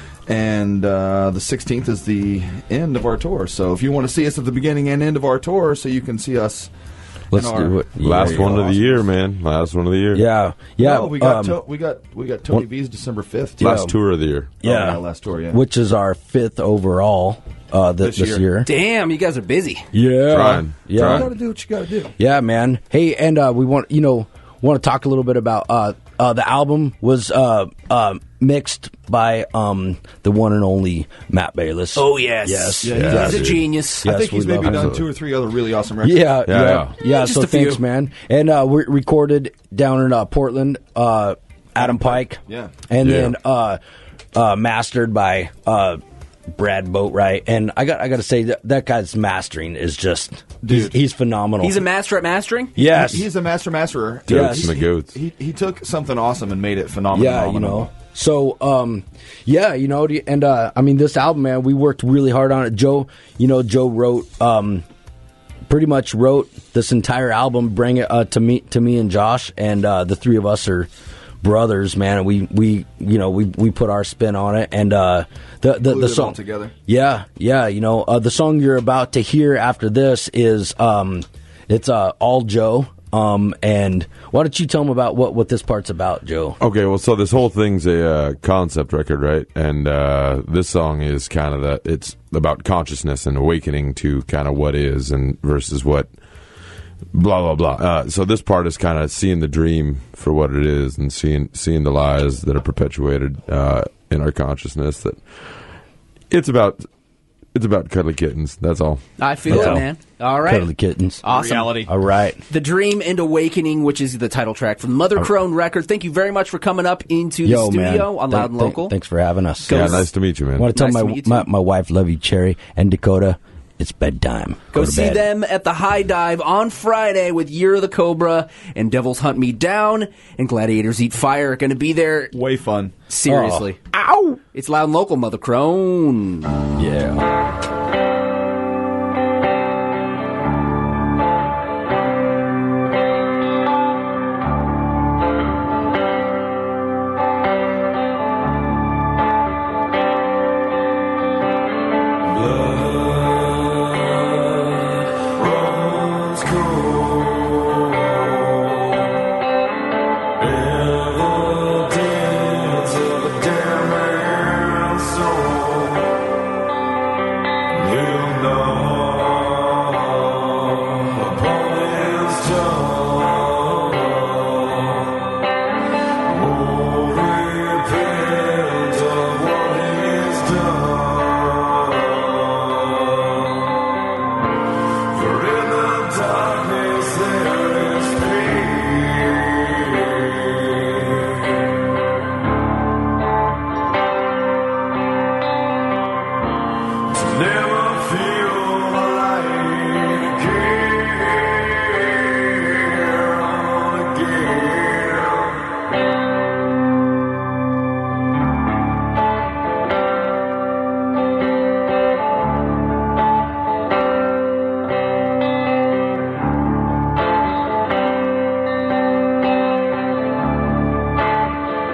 Speaker 12: And uh, the sixteenth is the end of our tour. So if you want to see us at the beginning and end of our tour, so you can see us.
Speaker 11: Let's
Speaker 12: in our,
Speaker 11: do it.
Speaker 10: Last
Speaker 11: Yeah,
Speaker 10: one of the
Speaker 12: awesome.
Speaker 10: year, man. Last one of the year.
Speaker 11: Yeah, yeah.
Speaker 12: No, we got
Speaker 11: um,
Speaker 12: to, we got we got Tony
Speaker 11: one-
Speaker 12: V's December fifth.
Speaker 10: Last tour of the year.
Speaker 11: Yeah,
Speaker 12: Oh, yeah, last tour. Yeah,
Speaker 11: which is our fifth overall uh, th-
Speaker 12: This
Speaker 11: this,
Speaker 12: year.
Speaker 11: year.
Speaker 9: Damn, you guys are busy.
Speaker 11: Yeah,
Speaker 10: Trying.
Speaker 11: yeah,
Speaker 10: Trying.
Speaker 12: you got to do what you got to do.
Speaker 11: yeah, man. Hey, and uh, we want you know want to talk a little bit about uh, uh, the album was uh, uh, mixed by um, the one and only Matt Bayless.
Speaker 9: Oh, yes.
Speaker 11: yes,
Speaker 12: Yeah,
Speaker 11: yes.
Speaker 9: He's a genius.
Speaker 12: I
Speaker 11: Yes,
Speaker 12: think he's
Speaker 11: we
Speaker 12: maybe
Speaker 11: love
Speaker 12: done
Speaker 10: it.
Speaker 12: two or three other really awesome records.
Speaker 11: Yeah, yeah,
Speaker 10: Yeah,
Speaker 11: yeah.
Speaker 10: yeah.
Speaker 11: so
Speaker 9: Just a few.
Speaker 11: thanks, man. And uh, we recorded down in uh, Portland, uh, Adam Pike.
Speaker 12: Yeah.
Speaker 11: and
Speaker 10: Yeah.
Speaker 11: then uh, uh, mastered by uh, Brad Boatwright. And I got, I got to say that that guy's mastering is just, he's, he's phenomenal.
Speaker 9: He's a master at mastering?
Speaker 11: yes,
Speaker 12: He- he's a master masterer.
Speaker 10: Goats
Speaker 11: Yes.
Speaker 10: and the goats.
Speaker 12: He he took something awesome and made it phenomenal.
Speaker 11: yeah, you know. So, um, yeah, you know, and uh, I mean, this album, man, we worked really hard on it. Joe, you know, Joe wrote, um, pretty much wrote this entire album, bring it uh, to me, to me and Josh, and uh, the three of us are brothers, man. And we, we, you know, we, we put our spin on it, and uh, the the,
Speaker 12: Glued
Speaker 11: the
Speaker 12: it
Speaker 11: song
Speaker 12: all together.
Speaker 11: Yeah, yeah, you know, uh, the song you're about to hear after this is, um, it's uh, all Joe. Um, and why don't you tell them about what, what this part's about, Joe?
Speaker 10: Okay, well, so this whole thing's a uh, concept record, right? And uh, this song is kind of that. It's about consciousness and awakening to kind of what is and versus what blah blah blah. Uh, so this part is kind of seeing the dream for what it is and seeing seeing the lies that are perpetuated uh, in our consciousness. That it's about. It's about cuddly kittens. That's all.
Speaker 9: I feel
Speaker 11: Yeah.
Speaker 9: it, man. All right.
Speaker 11: Cuddly kittens.
Speaker 9: Awesome.
Speaker 14: Reality.
Speaker 11: All right.
Speaker 9: The Dream and Awakening, which is the title track from Mother Crone Records. Thank you very much for coming up into
Speaker 11: Yo,
Speaker 9: the studio
Speaker 11: man.
Speaker 9: on
Speaker 11: Thank-
Speaker 9: Loud and
Speaker 11: thank-
Speaker 9: Local.
Speaker 11: Thanks for having us.
Speaker 9: Go
Speaker 10: Yeah,
Speaker 9: s-
Speaker 10: nice to meet you, man.
Speaker 11: I want to tell
Speaker 9: Nice to
Speaker 11: my,
Speaker 9: meet you, too.
Speaker 11: my my wife, love you, Cherry, and Dakota. It's bedtime.
Speaker 9: Go,
Speaker 11: to
Speaker 9: see
Speaker 11: bed.
Speaker 9: them at the High Dive on Friday with Year of the Cobra and Devils Hunt Me Down and Gladiators Eat Fire. Going to be there.
Speaker 12: Way fun.
Speaker 9: Seriously.
Speaker 11: Oh. Ow!
Speaker 9: It's Loud and Local, Mother Crone.
Speaker 11: Yeah.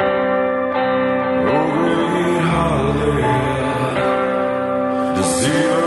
Speaker 15: See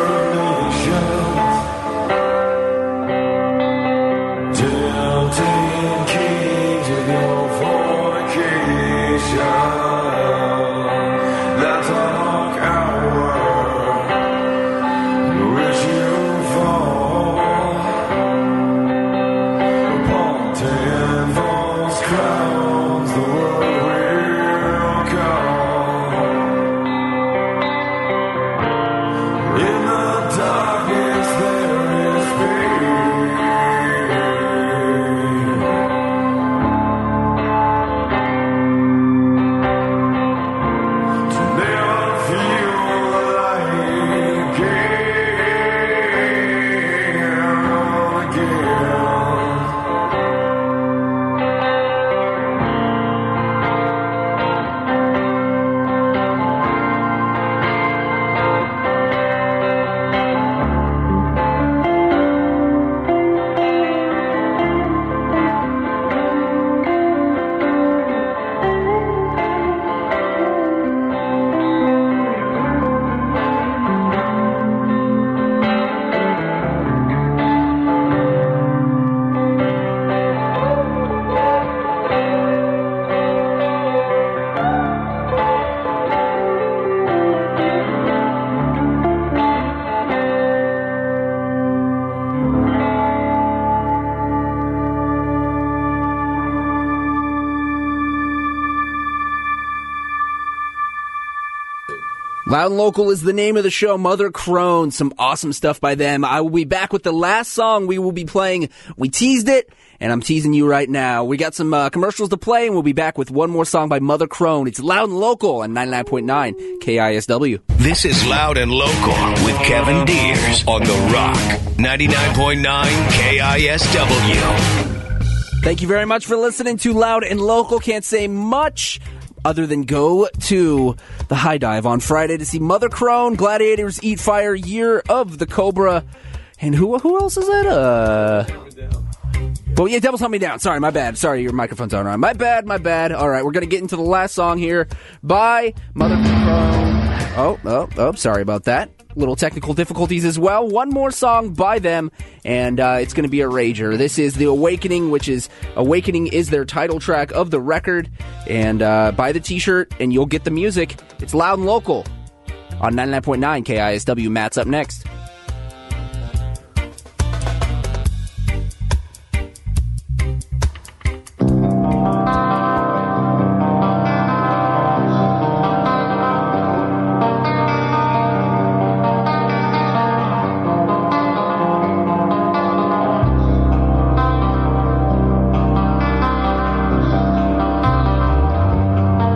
Speaker 9: Loud and Local is the name of the show. Mother Crone, some awesome stuff by them. I will be back with the last song we will be playing. We teased it, and I'm teasing you right now. We got some uh, commercials to play, and we'll be back with one more song by Mother Crone. It's Loud and Local on ninety-nine point nine K I S W.
Speaker 13: This is Loud and Local with Kevin Deers on The Rock, ninety-nine point nine K I S W.
Speaker 9: Thank you very much for listening to Loud and Local. Can't say much other than go to the High Dive on Friday to see Mother Crone, Gladiators Eat Fire, Year of the Cobra, and who who else is it? Uh, well, yeah, Devils Hunt Me Down. Sorry, my bad. Sorry, your microphone's on. My bad, my bad. All right, we're going to get into the last song here by Mother Crone. Oh, oh, oh, sorry about that. Little technical difficulties as well. One more song by them, and uh, it's going to be a rager. This is The Awakening, which is Awakening is their title track of the record. And uh, buy the t-shirt, and you'll get the music. It's Loud and Local on ninety-nine point nine K I S W. Matt's up next.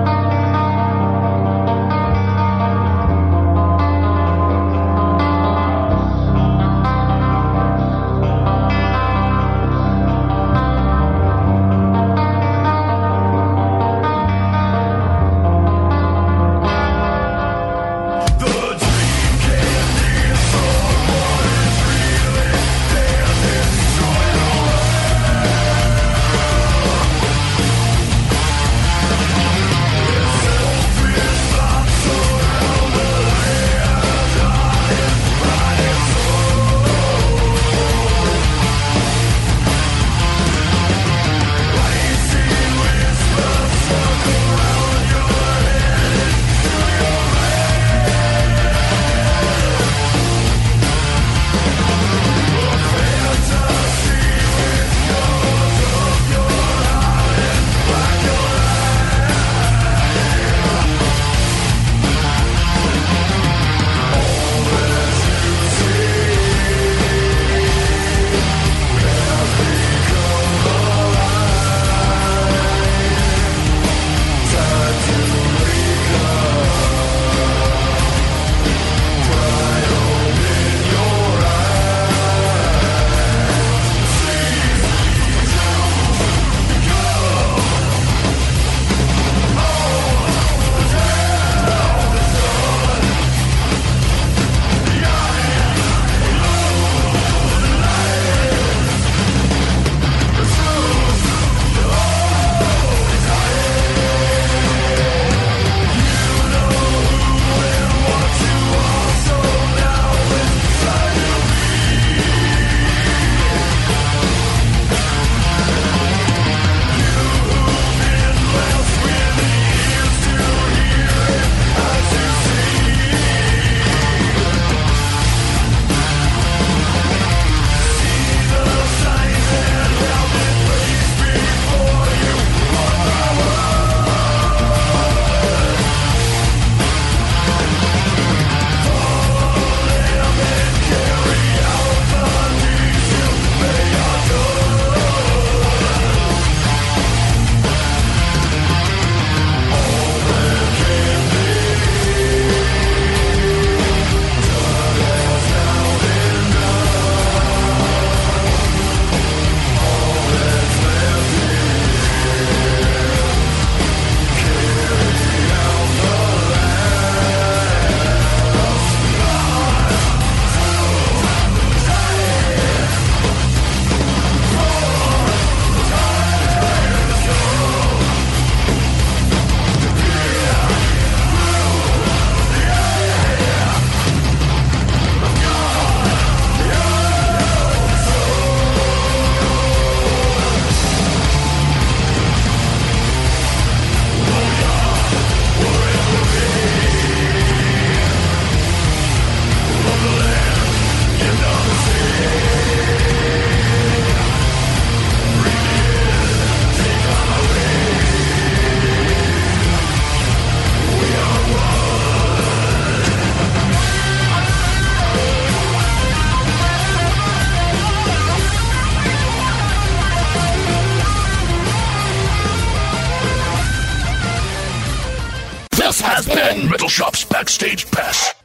Speaker 14: Thank
Speaker 2: This has been Metal Shop's Backstage Pass.